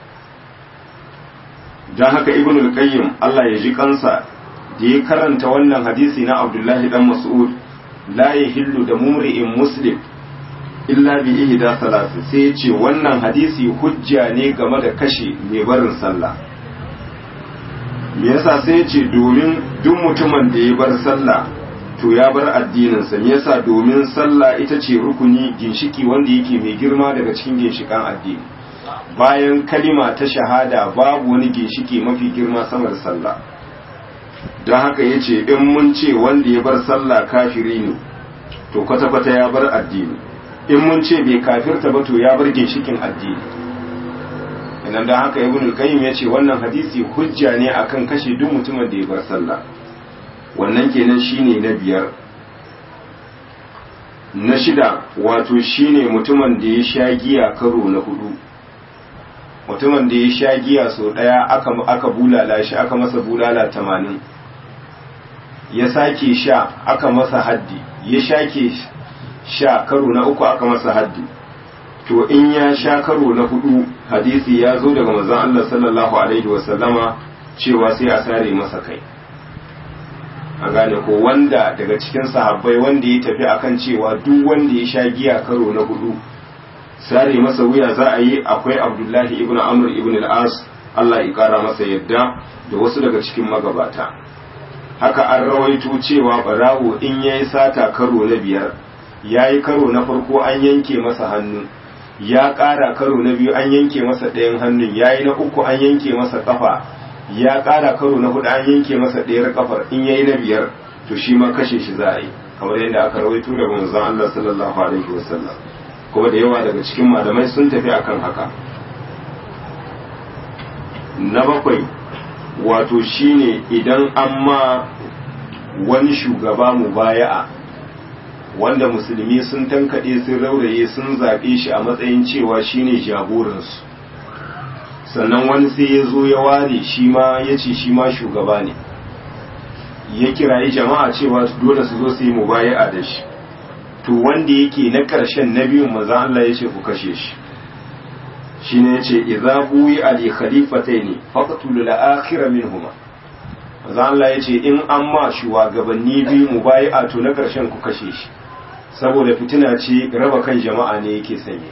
don haka ibn al-qayyim Allah ya ji kansa da ya karanta wannan hadisi na Abdullahi dan Mas'ud la yahillu da mumri'in muslim illa bi ihda salasi sai ya ce wannan hadisi hujja ne game da kashe mai barin sallah me yasa sai ya ce domin duk mutumin da ya bar sallah to ya bar addinin sa me yasa domin sallah ita ce rukuni ginshiki wanda yake mai girma daga cikin ginshikan addini bayan kalima ta shahada babu wani ginshiki mafi girma sama da sallah don haka ya ce in mun ce wanda ya bar sallah kafiri ne to kwata-kwata ya bar addini in mun ce bai kafirta ba to ya bar ginshikin addini idan don haka ibn al-qayyim ya ce wannan hadisi hujja ne akan kashe duk mutumin da ya bar sallah wannan kenan shine na biyar. Na shida wato shine mutumin da ya sha giya karo na hudu mutumin da ya sha giya sau daya aka bulala shi aka masa bulala 80 ya sake sha aka masa haddi ya shake sha karo na uku aka masa haddi to in ya sha karo na hudu hadisi ya zo daga manzon Allah sallallahu alaihi wasallama cewa sai a sare masa kai an gane ko wanda daga cikin sahabbai wanda ya tafi akan cewa duk wanda ya sha giya karo na hudu sare masa wuya za a yi akwai Abdullahi ibn Amr ibn al-As Allah ya kara masa yadda da wasu daga cikin magabata haka an rawaito cewa barawo in yayi sata karo na biyar yayi karo na farko an yanke masa hannu ya ƙara karo na biyu an yanke masa ɗayan hannun yayi na uku an yanke masa kafa ya ƙara karo na hudu an yanke masa ɗayar kafar in yayi na biyar to shi ma kashe shi za a yi kamar yadda aka rawaito daga manzon Allah sallallahu alaihi wasallam kuma da yawa daga cikin malamai sun tafi akan haka. Na bakwai wato shine idan an ma wani shugaba mubaya'a wanda musulmi sun tankaɗe sun rauraye sun zaɓe shi a matsayin cewa shine jagoransu sannan wani sai ya zo ya ware shi ma ya ce shi ma shugaba ne ya kirayi jama'a cewa dole su zo su yi mubaya'a da shi to wanda yake na ƙarshen na biyun maza Allah ya ce ku kashe shi shine ya ce idza buyi ali khalifataini faqtulu al-akhira minhuma maza Allah ya ce in an ma shugabanni biyu mubaya'a to na ƙarshen ku kashe shi saboda fitina ce raba kan jama'a ne yake sanye.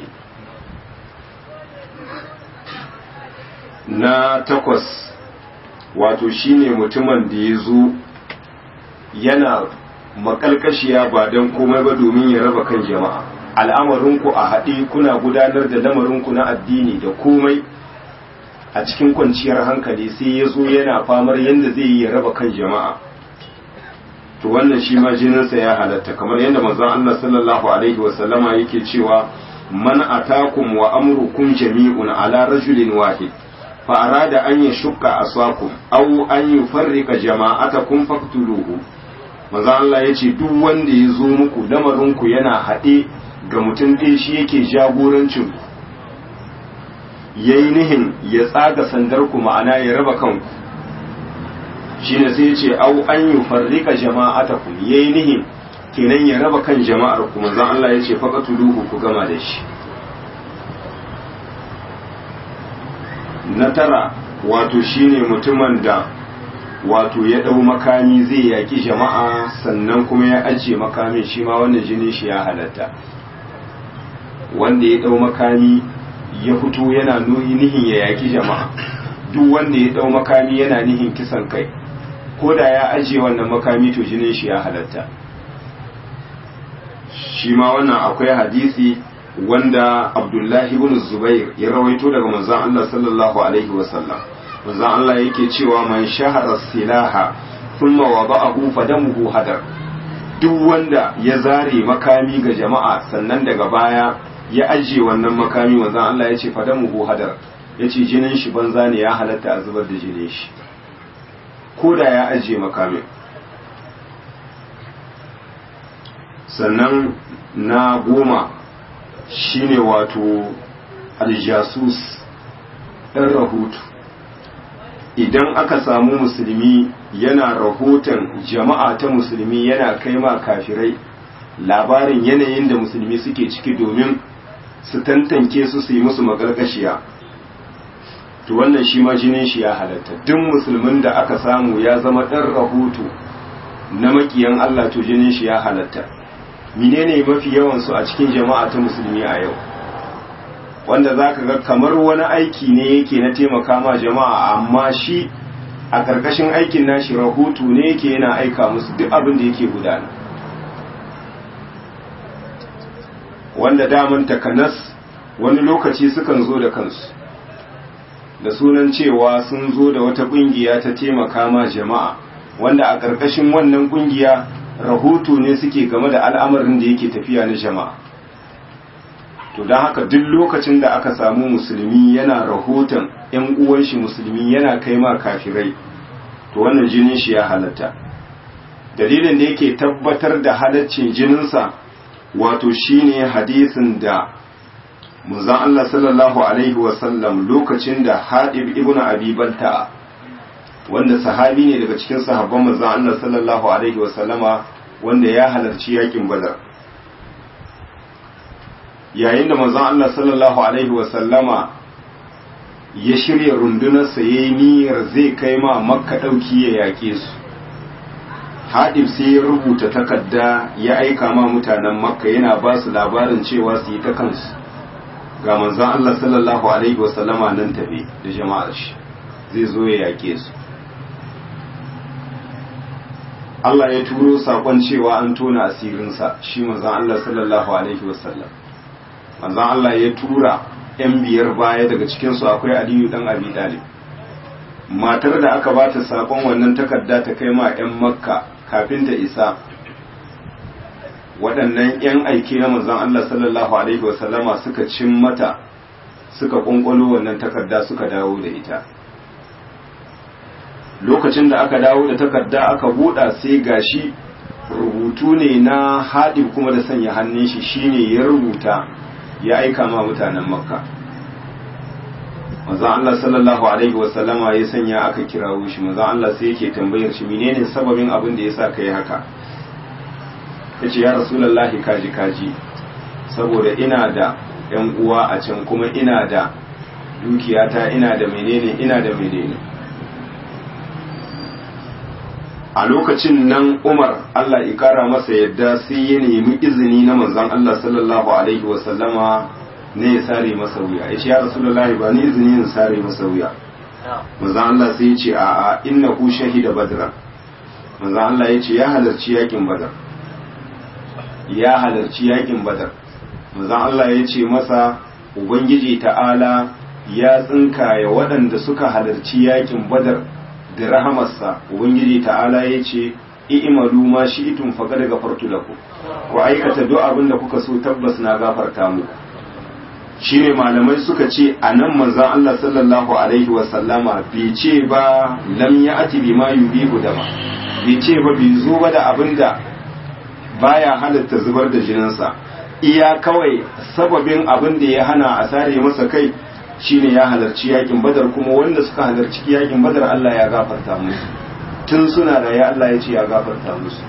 Na takwas wato shine mutumin da ya zo yana makalkashiya ba don komai ba domin ya raba kan jama'a al'amarinku a haɗe kuna gudanar da lamarinku na addini da komai a cikin kwanciyar hankali sai ya zo yana famar yadda zai yi ya raba kan jama'a to wannan shi ma jininsa ya halatta kamar yadda manzon Allah sallallahu alaihi wasallama yake cewa man atakum wa amrukum jami'un ala rajulin wahid fa arada an yashqa aswakum aw an yufarrika jama'atakum faqtuluhu manzon Allah yace duk wanda ya zo muku lamarinku yana haɗe ga mutum ɗaya shi yake jagorancin yayi nihin ya tsaga sandar ku ma'ana ya raba kanku shine sai yace au an yufarrika jama'atakum yayi nihin kenan ya raba kan jama'ar ku manzon Allah yace faqatuluhu ku gama da shi. Na tara wato shine mutumin da wato ya dau makami zai yaki jama'a sannan kuma ya ajiye makamin shi ma wannan jinin shi ya halatta wanda ya dau makami ya fito yana nihin ya yaki jama'a duk wanda ya dau makami yana nihin kisan kai ko da ya ajiye wannan makami to jinin shi ya halatta shi ma wannan akwai hadisi wanda Abdullahi ibn Zubair ya rawaito daga manzon Allah sallallahu alaihi wasallam manzon Allah yake cewa man shahara silaha thumma wada'ahu fadamuhu hadar duk wanda ya zare makami ga jama'a sannan daga baya ya ajiye wannan makami manzon Allah yace fadamuhu hadar yace jinin shi banza ne ya halatta a zubar da jinin shi ko da ya ajiye makamin. sannan na 10 shine wato aljasus ɗan rahoto. Idan aka samu musulmi yana rahoton jama'a ta musulmi yana kai ma kafirai labarin yanayin da musulmi suke ciki domin su tantance su yi musu makarkashiya, to wannan shi ma jinin shi ya halatta. Duk musulmin da aka samu ya zama ɗan rahoto na makiyan Allah to jinin shi ya halatta. menene mafi yawan su a cikin jama'a ta musulmi a yau, wanda zaka ga kamar wani aiki ne yake na taimaka ma jama'a, amma shi a ƙarƙashin aikin nashi rahoto ne yake yana aika musu duk abin da yake gudana, wanda daman takanas wani lokaci sukan zo da kansu da sunan cewa sun zo da wata ƙungiya ta taimaka ma jama'a, wanda a ƙarƙashin wannan ƙungiya rahoto ne suke game da al'amarin da yake tafiya na jama'a. To don haka duk lokacin da aka samu musulmi yana rahoton ‘yan uwan shi musulmi yana kai ma kafirai, to wannan jinin shi ya halatta. Dalilin da yake tabbatar da halaccin jininsa wato shine hadisin da manzon Allah sallallahu alaihi wasallam lokacin da Hadib ibn Abi Balta'a, wanda sahabi ne daga cikin sahabban manzon Allah sallallahu alaihi wasallama wanda ya halarci yakin Badar, yayin da manzon Allah sallallahu alaihi wasallama ya shirya rundunarsa yayi niyyar zai kai ma Makka dauki ya yake su, Hadib sai ya rubuta takarda ya aika ma mutanen Makka yana ba su labarin cewa su yi ta kansu, ga manzon Allah sallallahu alaihi wasallama nan tafi da jama'ar shi zai zo ya yake su. Allah ya turo sakon cewa an tona asirinsa shi manzon Allah sallallahu alaihi wasallam. Manzon Allah ya tura ‘yan biyar baya, daga cikinsu akwai Aliyu ɗan Abi Talib. Matar da aka ba ta sakon wannan takarda ta kai ma ‘yan Makka kafin ta isa, waɗannan ‘yan aiki na manzon Allah sallallahu alaihi wasallama suka cin mata, suka ƙwanƙwalo wannan takarda suka dawo da ita. Lokacin da aka dawo da takarda aka buɗa sai gashi rubutu ne na Hadib kuma da sanya hannun shi shine ya rubuta ya aika ma mutanen Makka. Manzon Allah sallallahu alaihi wasallama ya sanya aka kirawo shi, manzon Allah sai yake tambayar shi menene sababin abin da yasa kai haka. Yace ya Rasulullahi kaji saboda ina da ƴan uwa a can kuma ina da dukiyata ina da menene. A lokacin nan Umar Allah ya kara masa yadda sai ya nemi izini na manzon Allah sallallahu alaihi wasallama ne ya sare masa wuya. Ya ce ya Rasulullahi ba ni izini in sare masa wuya. Manzon Allah sai ya ce a'a innahu shahida badra. Manzon Allah ya ce ya halarci yakin badar. Manzon Allah ya ce masa Ubangiji ta'ala ya tsinkaya waɗanda suka halarci yakin badar da rahamarsa. Ubangiji ta'ala ya ce i'malu ma shi'tum faqad ghafartu lakum, ku aikata duk abin da kuka so tabbas na gafarta muku. Shine malamai suka ce anan manzon Allah sallallahu alaihi wa sallama bai ce ba lam ya'ti bima yubihu dama, bai ce ba bai zo ba da abin da baya halatta zubar da jininsa, iya kawai sababin abin da ya hana a sare masa kai shine ya halarci yakin badar, kuma wanda suka halarci yakin badar Allah ya gafarta musu tun suna da ya Allah ya ce ya gafarta musu.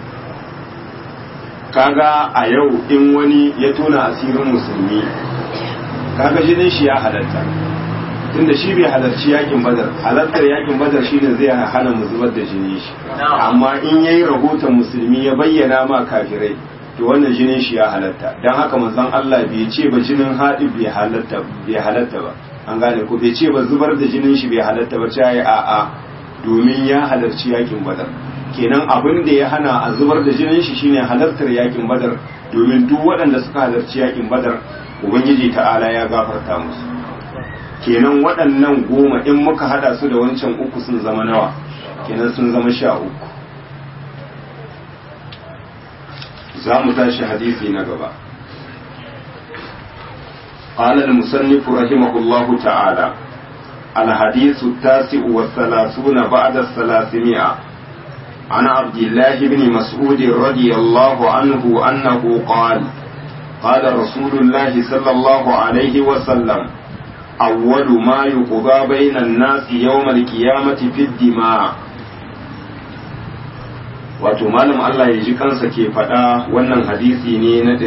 Kaga a yau in wani ya tona asirin musulmi, kaga jinin shi ya halarta tunda shi bai halarci yakin badar, halartar yakin badar shine zai hana mu zubar da jini shi, amma in yayi rahoton musulmi ya bayyana ma kafirai to wannan jinin shi ya halatta. Dan haka manzon Allah bai ce ba jinin Hadib bai halatta ba, an gane ko bai ce ba zubar da jinin shi bai halatta ba, ce ai a'a domin ya halarci yakin badar. Kenan abin da ya hana a zubar da jinin shi shine halartar yakin badar, domin duk waɗanda suka halarci yakin badar Ubangiji ta'ala ya gafarta musu. Kenan waɗannan 10 in muka hada su da wancan 3 sun zama nawa? Kenan sun zama 13. za mu tashi hadisi na gaba. قال المصنف رحمه الله تعالى: الحديث 39 بعد 300. عن عبد الله بن مسعود رضي الله عنه أنه قال قال رسول الله صلى الله عليه وسلم أول ما يقضى بين الناس يوم القيامة في الدماء. wato malam Allah ya ji kansa ke faɗa wannan hadisi ne na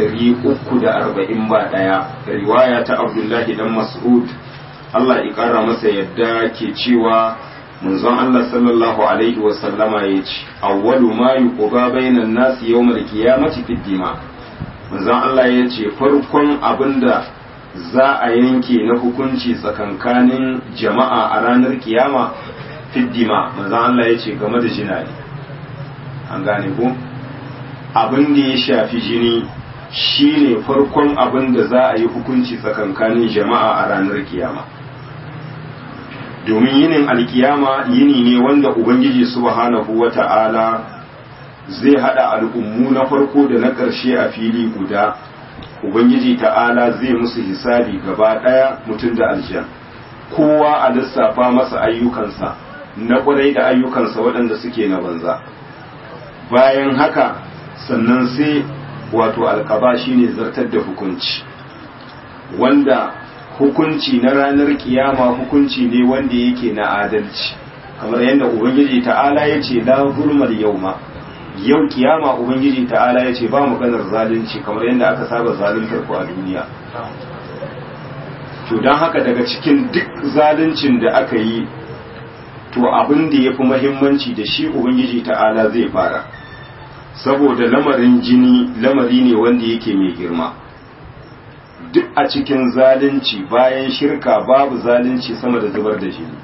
341 riwaya ta Abdullahi dan Mas'ud Allah ya ƙara masa yadda ke cewa manzon Allah sallallahu alaihi wa sallama ya ce awwalu ma yuqda bainan nas yawmal qiyamati fid dima. Manzon Allah ya ce farkon abinda za a yanke na hukunci tsakankanin jama'a a ranar kiyama fid dima. Manzon Allah ya ce game da jinani, an gane ko abin da ya shafi jini shine farkon abin da za a yi hukunci tsakankanin jama'a a ranar kiyama, domin yinin alkiyama yini ne wanda ubangiji subhanahu wata'ala zai hada al'ummu na farko da na ƙarshe a fili guda. Ubangiji ta'ala zai musu hisabi gaba ɗaya mutum da aljan, kowa a lissafa masa ayyukansa na ƙwarai da ayyukansa waɗanda suke na banza. Bayan haka sannan sai wato alƙaba shine zartar da hukunci, wanda hukunci na ranar kiyama hukunci ne wanda yake na adalci, kamar yadda ubangiji ta'ala ya ce la zulmal yawma, yau kiyama ubangiji ta'ala ya ce ba maganar zalunci kamar yadda aka saba zaluntar ku a duniya. To don haka daga cikin duk zaluncin da aka yi, to abin da ya fi muhimmanci da shi ubangiji ta'ala zai fara, saboda lamarin jini lamari ne wanda yake mai girma. Duk a cikin zalunci bayan shirka babu zalunci sama da zubar da jini.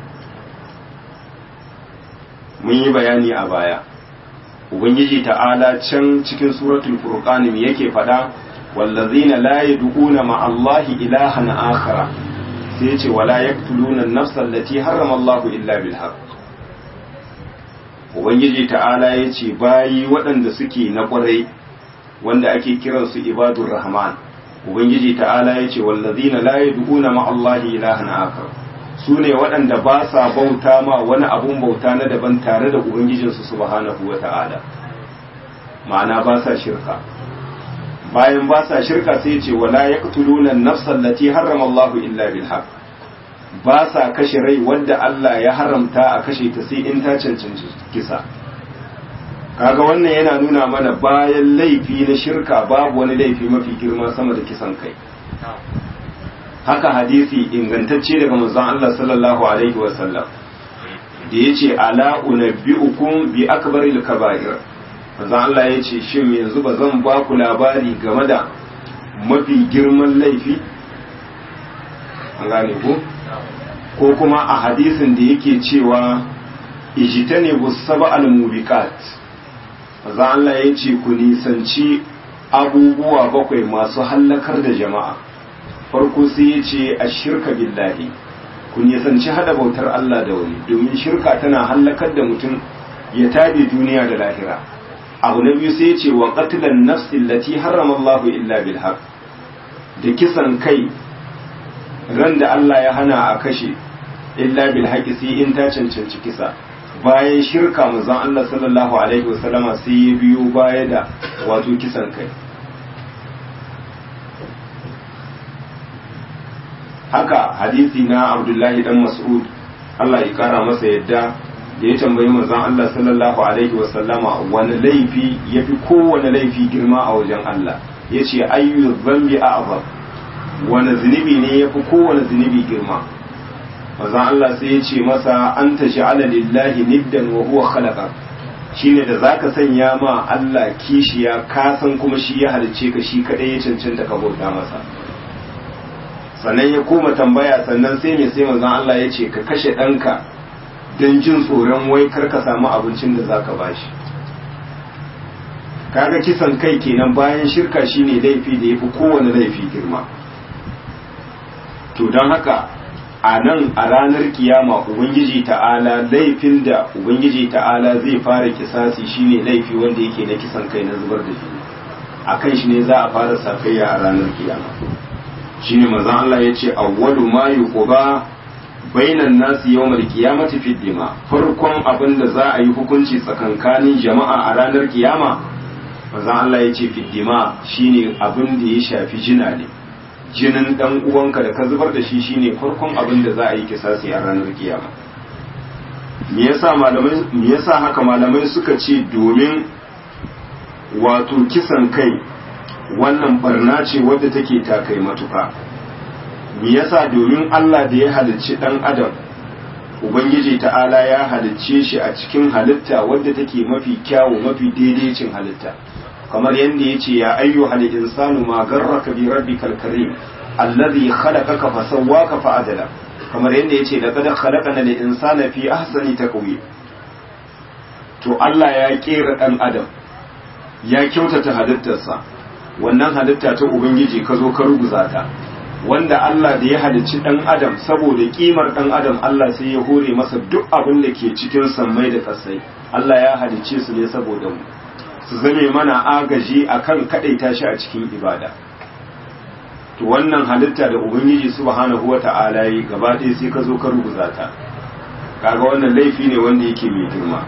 Mun yi bayani a baya, ubangiji ta'ala can cikin suratul furqan yake fada wallazina la yad'una ma'allahi ilahan akhara, sai yace wala yaqtuluna an-nafsa allati harrama Allahu illa bil haqq. Ubangiji ta'ala yace bayi waɗanda suke na ƙwarai wanda ake kiransu ibadur rahman, ubangiji ta'ala yace wallazina la yad'una ma'allahi ilahan akhara, su ne waɗanda ba sa bauta ma wani abun bauta na daban tare da ubangijinsu subhanahu wa ta'ala, ma'ana ba sa shirka. Bayan ba sa shirka sai ce wala yaqtuluna an-nafsa allati harrama Allah illa bil haqq, ba sa kashe rai wanda Allah ya haramta a kashe ta sai in ta cancanci kisa. Kaga wannan yana nuna mana bayan laifi na shirka babu wani laifi mafi girma sama da kisan kai. Haka hadisi ingantacce daga manzon Allah sallallahu alaihi wa sallam da yace ala unabbiukum bi akbaril kaba'ir, manzon Allah yace shin yanzu ba zan ba ku labari game da mafi girman laifi, an gane ko kuma a hadisin da yake cewa ijtanibu sab'al mubiqat, manzon Allah yace ku nisanci abubuwa bakwai masu hallakar da jama'a. Farko sai ya ce a shirka billahi, ku nisanci hada bautar Allah da wani, domin shirka tana hallakar da mutum ya tabe duniya da lahira. Abu na biyu sai ya ce wa qatlan nafsi allati harrama Allah illa bil haqq, da kisan kai ran da Allah ya hana a kashe illa bil haqqi sai in ta cancanci kisa. Bayan shirka manzon Allah sallallahu alaihi wasallama sai ya biyo baya da wato kisan kai. Haka hadisi na Abdullahi dan Mas'ud Allah ya kara masa yadda da ya tambayi manzon Allah sallallahu alaihi wasallama wani laifi yafi kowane laifi girma a wajen Allah, yace ayyu dhanbi a'zam, wani zunubi ne yafi kowane zunubi girma. Manzon Allah sai ya ce masa anta ja'ala lillahi niddan wa huwa khalaqa, shine da zaka sanya ma Allah kishiya ka san kuma shi ya halice ka, shi kadai ya cancanta ka bauta masa. Sannan ya koma tambaya, sannan sai mai sai manzon Allah ya ce ka kashe ɗanka don jin tsoron wai kar ka samu abincin da zaka bashi. Kaga kisan kai kenan bayan shirka shine laifi da yafi kowane laifi girma. To don haka a nan a ranar kiyama ubangiji ta'ala laifin da ubangiji ta'ala zai fara kisasi shine laifi wanda yake na kisan kai na zubar da jini, akan shi ne za a fara sakayya a ranar kiyama. Shine manzon Allah ya ce awwalu ma yuqba bainan nasi yawmal qiyamati fi dima farkon abin da za a yi hukunci tsakankanin jama'a a ranar kiyama manzon Allah ya ce fi dima shine abin da ya shafi jina ne jinin dan uwanka da ka zubar da shi shine farkon abin da za a yi kisasi a ranar kiyama me yasa haka malamai suka ce domin wato kisan kai wannan barna ce wadda take ta kai matuka me yasa domin Allah da ya halicci dan adam ubangiji ta'ala ya halicce shi a cikin halitta wadda take mafi kyawu mafi daidaicin halitta kamar yadda yace ya ayyuhal insanu ma garraka bi rabbikal karim alladhi khalaqaka fa sawwaka fa adala kamar yadda yace laqad khalaqana lil insana fi ahsani taqwim to Allah ya kera dan adam ya kyautata halittarsa wannan halitta ta ubangiji ka zo ka ruguza ta wanda Allah da ya halicci dan adam saboda kimar dan adam Allah sai ya hore masa duk abin da ke cikin sammai da kasai Allah ya halicce su ne saboda mu su zame mana agaji akan kadaita shi a cikin ibada to wannan halitta da ubangiji subhanahu wata'ala yi gaba ɗaya sai ka zo ka ruguza ta kaga wannan laifi ne wanda yake mai girma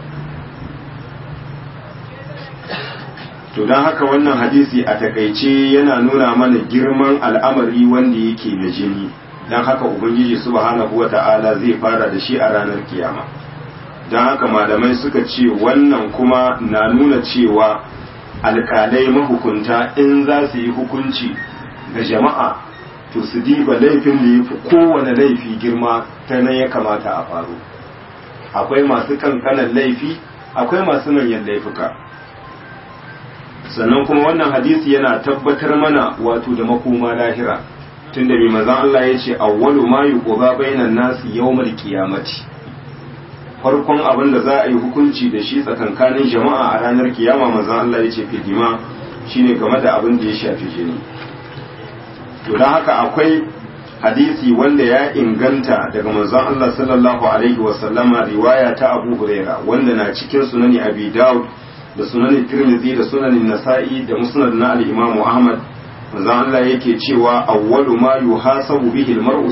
to don haka wannan hadisi a takaice yana nuna mana girman al'amari wanda yake na jini don haka ubangiji subhanahu wata'ala zai fara da shi a ranar kiyama don haka malamai suka ce wannan kuma na nuna cewa alkalai mahukunta in za su yi hukunci ga jama'a to su diba laifin da ya fi kowane laifi girma ta nan ya kamata a faru akwai masu kankanan laifi akwai masu manyan laifuka sannan kuma wannan hadisi yana tabbatar mana wato da makoma lahira tunda mai manzon Allah ya ce awwalu ma yuqba bainan nasi yawmal qiyamati farkon abin da za a yi hukunci da shi tsakankanin jama'a a ranar kiyama manzon Allah ya ce fidima shine game da abin da ya shafi jini to dan haka akwai hadisi wanda ya inganta daga manzon Allah sallallahu alaihi wasallama riwaya ta Abu Huraira wanda na cikin sunani Abi Dawud da sunanin Tirmidhi da sunanin Nasa'i da musnad na al-Imam Ahmad manzo Allah yake cewa awwalu ma yuhasabu bihi al-mar'u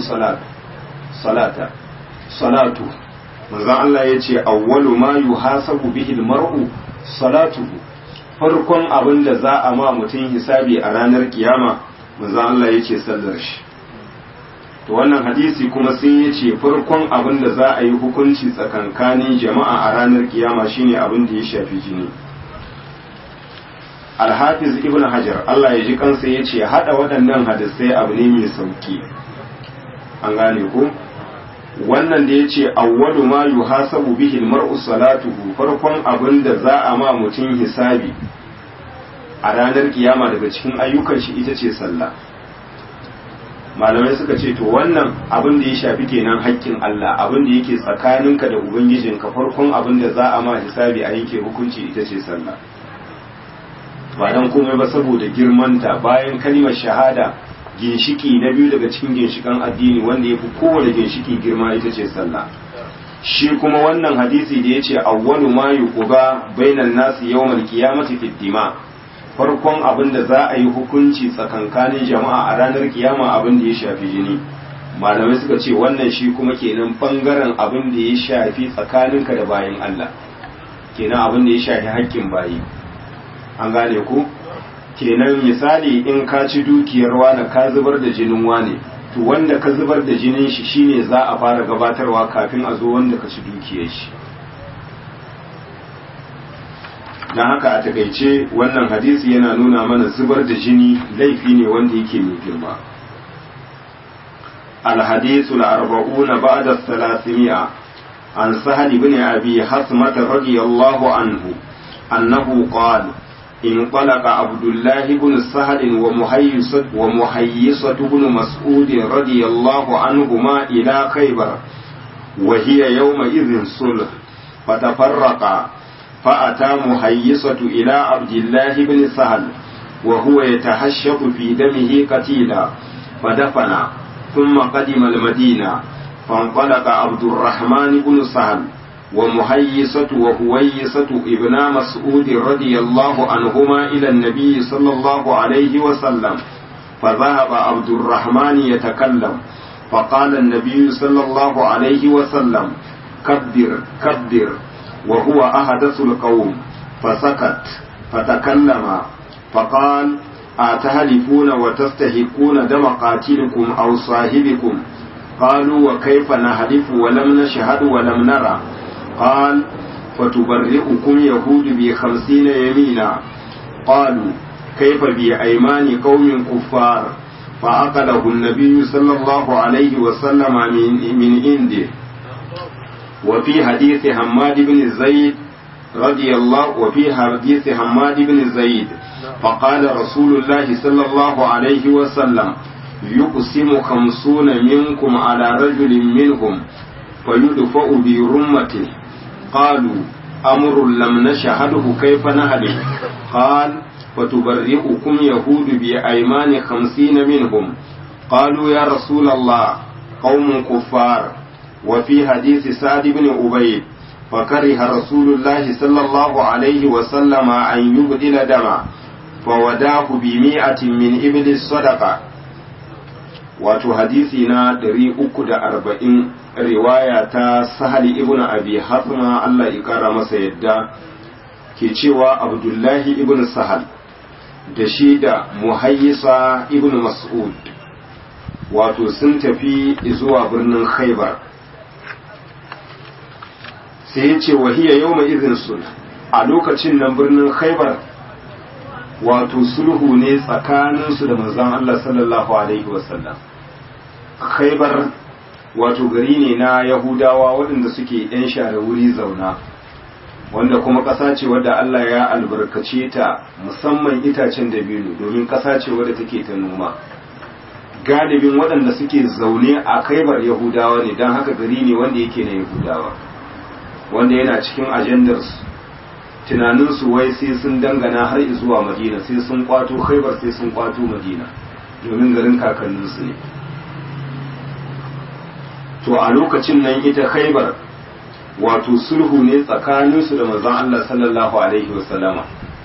salatu manzo Allah yace awwalu ma yuhasabu bihi al-mar'u salatuhu farkon abin da za a ma mutum hisabi a ranar kiyama manzo Allah yace sallar shi to wannan hadisi kuma sun yace farkon abin da za a yi hukunci tsakankanin jama'a a ranar kiyama shine abin da ya shafi jini Al-Hafiz Ibn Hajar Allah ya ji kansa ya ce haɗa waɗannan hadisai abu ne mai sauki an gane ko wannan da ya ce awwalu ma yuhasabu bihi al-mar'u salatuhu farkon abin da za a ma mutum hisabi a ranar kiyama daga cikin ayyukan shi ita ce sallah malamai suka ce to wannan abin da ya shafi kenan haƙƙin Allah abin da yake tsakaninka da ubangijinka farkon abin da za a ma hisabi a yanke hukunci ita ce sallah ba dan komai ba saboda girmanta bayan kalmar shahada ginshiki na biyu daga cikin ginshikan addini wanda yafi kowane ginshiki girma ita ce sallah shi kuma wannan hadisi da yace awwalu ma yuqba bainan nasi yawmal qiyamati fid dima farkon abin da za a yi hukunci tsakankanin jama'a a ranar kiyama abin da ya shafi jini malamai suka ce wannan shi kuma kenan bangaren abin da ya shafi tsakaninka da bayin Allah kenan abin da ya shafi haƙƙin bayi an gane ku kenan misali in ka ci dukiyar wane ka zubar da jinin wane to wanda ka zubar da jinin shi shine za a fara gabatarwa kafin a zo wanda ka ci dukiyar shi dan haka a takaice wannan hadisi yana nuna mana zubar da jini laifi ne wanda yake mai girma الحديث الأربعون بعد الثلاثمائة عن سهل بن أبي حثمة رضي الله عنه أنه قال انطلق عبد الله بن سهل ومحيصة بن مسعود رضي الله عنهما إلى خيبر وهي يومئذ صلح فتفرقا فأتى محيصة إلى عبد الله بن سهل وهو يتهشق في دمه قتيلا فدفن ثم قدم المدينة فانطلق عبد الرحمن بن سهل ومحيصة وهويصة ابن مسعود رضي الله عنهما إلى النبي صلى الله عليه وسلم فذهب عبد الرحمن يتكلم فقال النبي صلى الله عليه وسلم كبر كبر وهو أحدث القوم فسكت فتكلم فقال أتهلكون وتستحقون دم قاتلكم أو صاحبكم قالوا وكيف نحلف ولم نشهد ولم نرى قال فتبرئكم يهود ب50 يمينا قالوا كيف بأيمان قوم كفار فأقله النبي صلى الله عليه وسلم من عنده. وفي حديث حماد بن زيد رضي الله وفي حديث حماد بن زيد فقال رسول الله صلى الله عليه وسلم يقسم 50 منكم على رجل منهم فيدفع برمته قالوا أمر لم نشهده كيف نهلك قال فتبرئكم يهود بأيمان 50 منهم قالوا يا رسول الله قوم كفار. وفي حديث سعد بن عبيد فكره رسول الله صلى الله عليه وسلم أن يبدل دما فوداه ب100 من إبل الصدقة. wato hadisi na 340 riwaya ta Sahal ibn Abi Hathma Allah ya kara masa yadda ke cewa Abdullahi ibn Sahal da shi da Muhayyisa ibn Mas'ud wato sun tafi zuwa birnin Khaybar. Sai ya ce wahiya yawma idhin sulh, a lokacin nan birnin Khaybar wato sulhu ne tsakaninsu da manzon Allah sallallahu alaihi wasallam. Khaybar wato gari ne na Yahudawa waɗanda suke ‘yan share wuri zauna, wanda kuma ƙasa ce wadda Allah ya albarkace ta musamman itacen dabino, domin ƙasa ce wadda take ta noma. Galibin waɗanda suke zaune a Khaybar Yahudawa ne, don haka gari ne wanda yake na Yahudawa, wanda yana cikin ajandarsu. Tunaninsu wai sai sun dangana har zuwa Madina, sai sun kwato Khaybar, sai sun kwato Madina, domin garin kakanninsu ne. To a lokacin nan ita Khaybar wato sulhu ne tsakaninsu da manzon Allah sallallahu alaihi wasallama.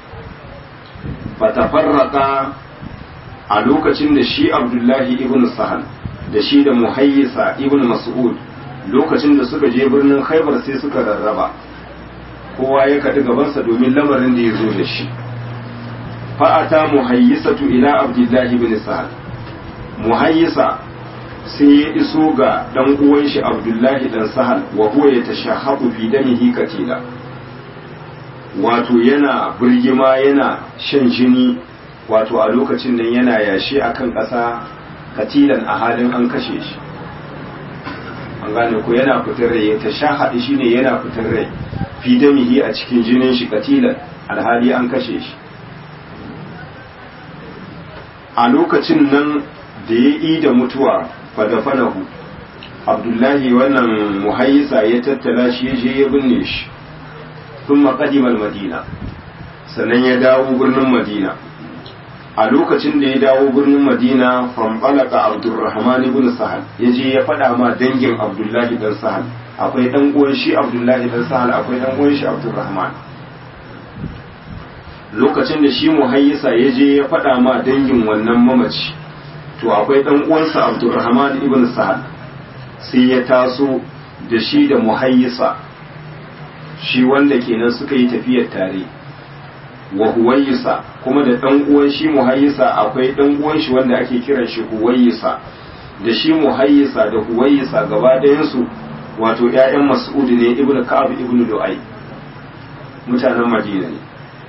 Fatafarraqa a lokacin da shi Abdullahi ibn Sahal da shi da Muhayyisa ibn Mas'ud lokacin da suka je birnin Khaybar sai suka rarraba, kowa ya kaɗi gabansa domin lamarin da ya zo da shi. Fa'ata Muhayyisatu ila Abdullahi ibn Sahal, Muhayyisa sai ya iso ga dan uwan shi Abdullahi dan Sahal wa huwa yatashahhaqu fi damihi katila, wato yana birgima yana shan jini, wato a lokacin nan yana yashi akan ƙasa katilan a halin an kashe shi. An gane ko yana fitar rai, ya tashahhadi shine yana fitar rai fi damihi a cikin jinin shi katilan alhali an kashe shi. A lokacin nan da ya yi da mutuwa fadafanahu, Abdullahi wannan Muhayyisa ya tattala shi ya je ya binne shi. Thumma qadima al-Madina, sannan ya dawo birnin Madina. A lokacin da ya dawo birnin Madina, fambalaka Abdurrahman ibn Sahal, ya je ya faɗa ma dangin Abdullahi dan Sahal, akwai dan uwan shi Abdullahi dan Sahal, akwai dan uwan shi Abdurrahman. Lokacin da shi Muhayyisa ya je ya faɗa ma dangin wannan mamaci, to akwai dan uwansa Abdurrahman ibn Sahal, sai ya taso da shi da Muhayyisa, shi wanda kenan suka yi tafiyar tare, wa Huwayyisa, kuma da dan uwan shi Muhayyisa akwai dan uwan shi wanda ake kiran shi Huwayyisa, da shi Muhayyisa da Huwayyisa gaba ɗayan su wato ƴaƴan Mas'ud ne ibn Ka'ab ibn Lu'ay, mutanen Madina ne.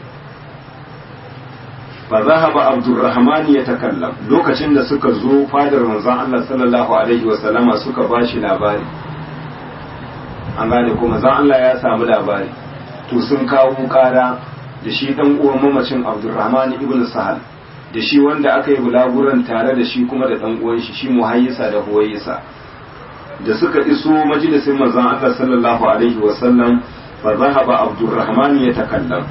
fa zahaba Abdurrahman ya takallam, lokacin da suka zo fadar manzon Allah sallallahu alaihi wa sallama suka bashi labari, an gane kuma manzon Allah ya samu labari, to sun kawo kara da shi dan uwan mamacin Abdurrahman ibn Sahal, da shi wanda aka yi bulaguran tare da shi kuma da dan uwan shi Muhayyisa da Huwayyisa, da suka iso majalisin manzon Allah sallallahu alaihi wa sallam, fa zahaba Abdurrahman ya takallam.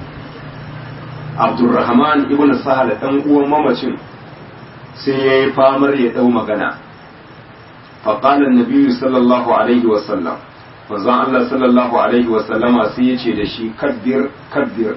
Abdurrahman ibn Sahal dan uwan mamacin sai yayi famar ya dau magana. Fa qala an-nabi sallallahu alaihi wa sallam, manzon Allah sallallahu alaihi wa sallama sai yace da shi kabbir kabbir.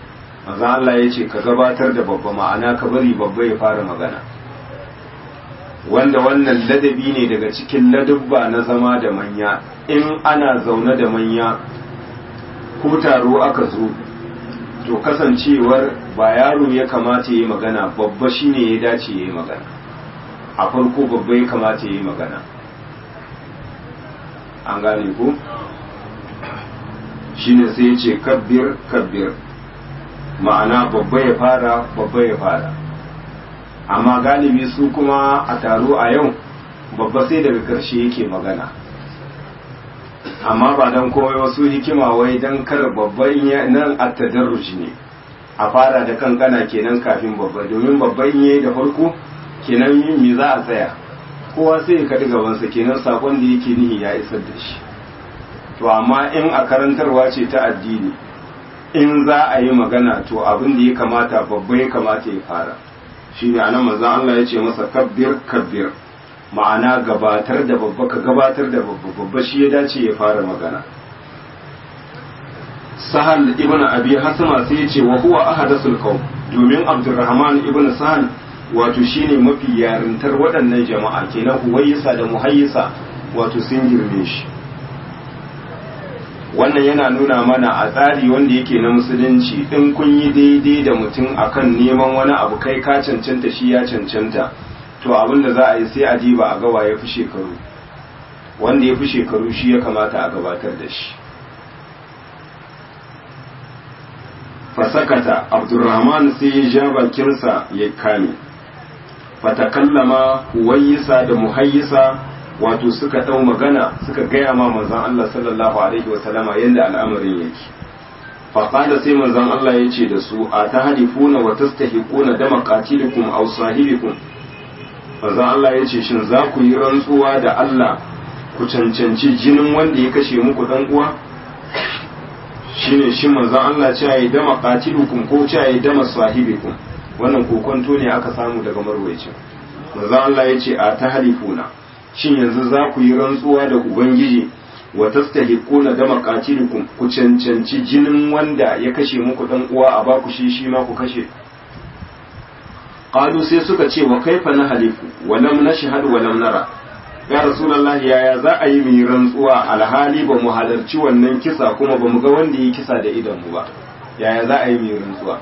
Manzon Allah yace ka gabatar da babba, ma'ana ka bari babba ya fara magana. wanda wannan ladabi ne daga cikin ladabba na zama da manya. In ana zaune da manya ko taro aka zo, to kasancewar ba yaro ya kamata ya yi magana, babba shine ya dace ya yi magana. A farko babba ya kamata ya yi magana, an gane ko? Shine sai ya ce kabbir kabbir, ma'ana babba ya fara. Amma galibi su kuma a taro a yau babba sai daga ƙarshe yake magana, amma ba don komai wasu hikima wai don kar babban nan a tadarruji ne, a fara da kankana kenan kafin babba, domin babban yayi da farko kenan yin me za a tsaya, kowa sai ya kaɗi gabansa, kenan sakon da yake nihi ya isar da shi. To amma in a karantarwa ce ta addini, in za a yi magana to abin da ya kamata babba ya kamata ya fara. Shi ne anan manzon Allah ya ce masa kabbir kabbir, ma'ana gabatar da babba, ka gabatar da babba shi ya dace ya fara magana. Sahal ibn Abi Hasma sai ya ce wa huwa ahadasul qaum, domin Abdurrahman ibn Sahal wato shine mafi yarintar waɗannan jama'a, kenan Huwayisa da Muhayyisa wato sun girme shi. Wannan yana nuna mana a tsari wanda yake na musulunci, in kun yi daidai da mutum akan neman wani abu, kai ka cancanta shi ya cancanta, to abin da za a yi sai a diba a gawa ya fi shekaru, wanda ya fi shekaru shi ya kamata a gabatar da shi. Fasakata Abdurrahman sai ya ja bakinsa ya kame, fatakallama Huwayisa da Muhayyisa wato suka ɗau magana suka gaya ma manzon Allah sallallahu alaihi wasallama yadda al'amarin yake. Faƙada sai manzon Allah ya ce da su, a ta hadifuna wa tastahiquna dama qatilikum aw sahibikum. Manzon Allah ya ce, shin za ku yi rantsuwa da Allah ku cancanci jinin wanda ya kashe muku dan uwa? Shine shi manzon Allah ce ayi dama qatilukum ko ce ayi dama sahibikum. Wannan kokonto ne aka samu daga marwayacin. Manzon Allah ya ce, a ta hadifuna, shin yanzu za ku yi rantsuwa da Ubangiji wa tastahiquna dama qatilukum, ku cancanci jinin wanda ya kashe muku dan uwa a baku shi ma ku kashe? Qalu sai suka ce, wa kaifa nahlifu wa lam nashhad wa lam nara. Ya rasulullahi, yaya za a yi mu rantsuwa alhali ba mu halarci wannan kisa kuma ba mu ga wanda ya kisa da idan mu ba, yaya za a yi mu rantsuwa?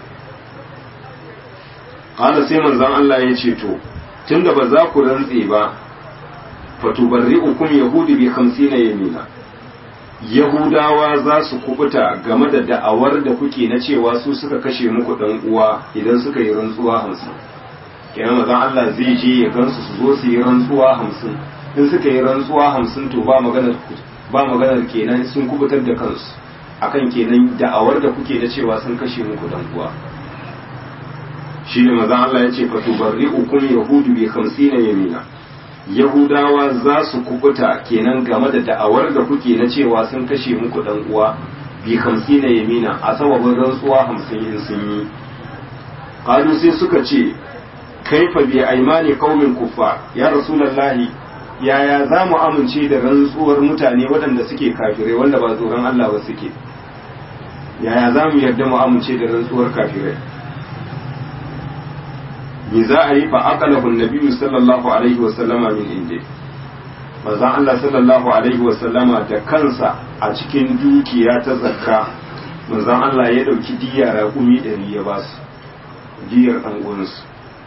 Qala sai manzon Allah ya ce, to tunda ba za ku rantse ba, fatubarri'ukum yahudi bi 50 yamina, yahudawa za su kubuta game da da'awar da kuke na cewa su suka kashe muku dan uwa idan suka yi rantsuwa 50. Kenan manzon Allah zai je ya gansu su zo su yi rantsuwa 50, in suka yi rantsuwa 50 to ba maganar kenan sun kubutar da kansu akan kenan da'awar da kuke na cewa sun kashe muku dan uwa. Shi ne manzon Allah ya ce fatubarri'ukum yahudu bi 50 yamina, Yahudawa za su kubuta kenan game da da'awar da kuke na cewa sun kashe muku dan uwa bi 50 yamina, a sababin rantsuwa 50 in sun yi. Qalu sai suka ce, kaifa bi aymani qaumin kuffar, ya rasulullahi, yaya za mu amince da rantsuwar mutane waɗanda suke kafirai wanda ba tsoron Allah ba suke? Yaya za mu yarda mu amince da rantsuwar kafirai? Me za a yi fa aqalahu an-nabi sallallahu alaihi wa sallama min inde. Manzon Allah sallallahu alaihi wa sallama da kansa a cikin dukiya ta zakka, manzon Allah ya dauki diyar raƙumi 100 ya ba su, diyar dan uwansu.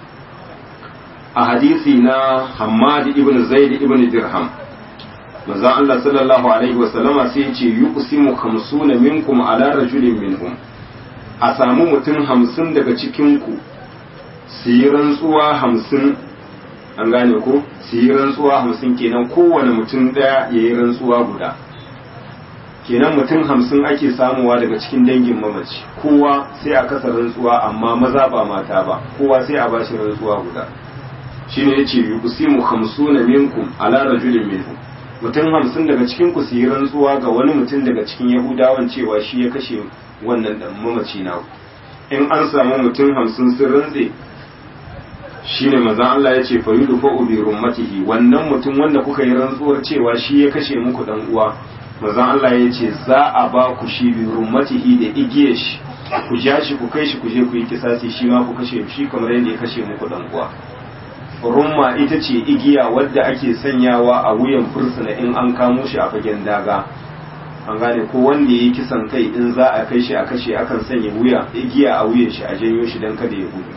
A hadisi na Hammad ibn Zaid ibn Dirham, manzon Allah sallallahu alaihi wa sallama sai ya ce yuqsimu 50 minkum ala rajulin minhum, a samu mutum 50 daga cikin ku su yi rantsuwa 50, an gane ko, su yi rantsuwa 50 kenan kowane mutum daya ya yi rantsuwa guda, kenan mutum 50 ake samuwa daga cikin dangin mamaci, kowa sai a kasa rantsuwa amma maza ba mata ba, kowa sai a bashi rantsuwa guda. Shine yace yuqsimu 50 minkum ala rajulin minhum, mutum 50 daga cikin ku su yi rantsuwa ga wani mutum daga cikin Yahudawan cewa shi ya kashe wannan dan mamaci naku. In an samu mutum 50 sun rantse, shine manzon Allah ya ce fa yudfa'u bi rummatihi, wannan mutum wanda kuka yi rantsuwar cewa shi ya kashe muku dan uwa, manzon Allah ya ce za a ba ku shi bi rummatihi da igiyar shi, ku ja shi ku kai shi ku je ku yi kisasi, shi ma ku kashe shi kamar yadda ya kashe muku dan uwa. rumma ita ce igiya wadda ake sanyawa a wuyan fursuna in an kamo shi a fagen daga, an gane ko wanda ya yi kisan kai in za a kai shi a kashe akan sanya igiya a wuyan shi a janyo shi don kada ya gudu.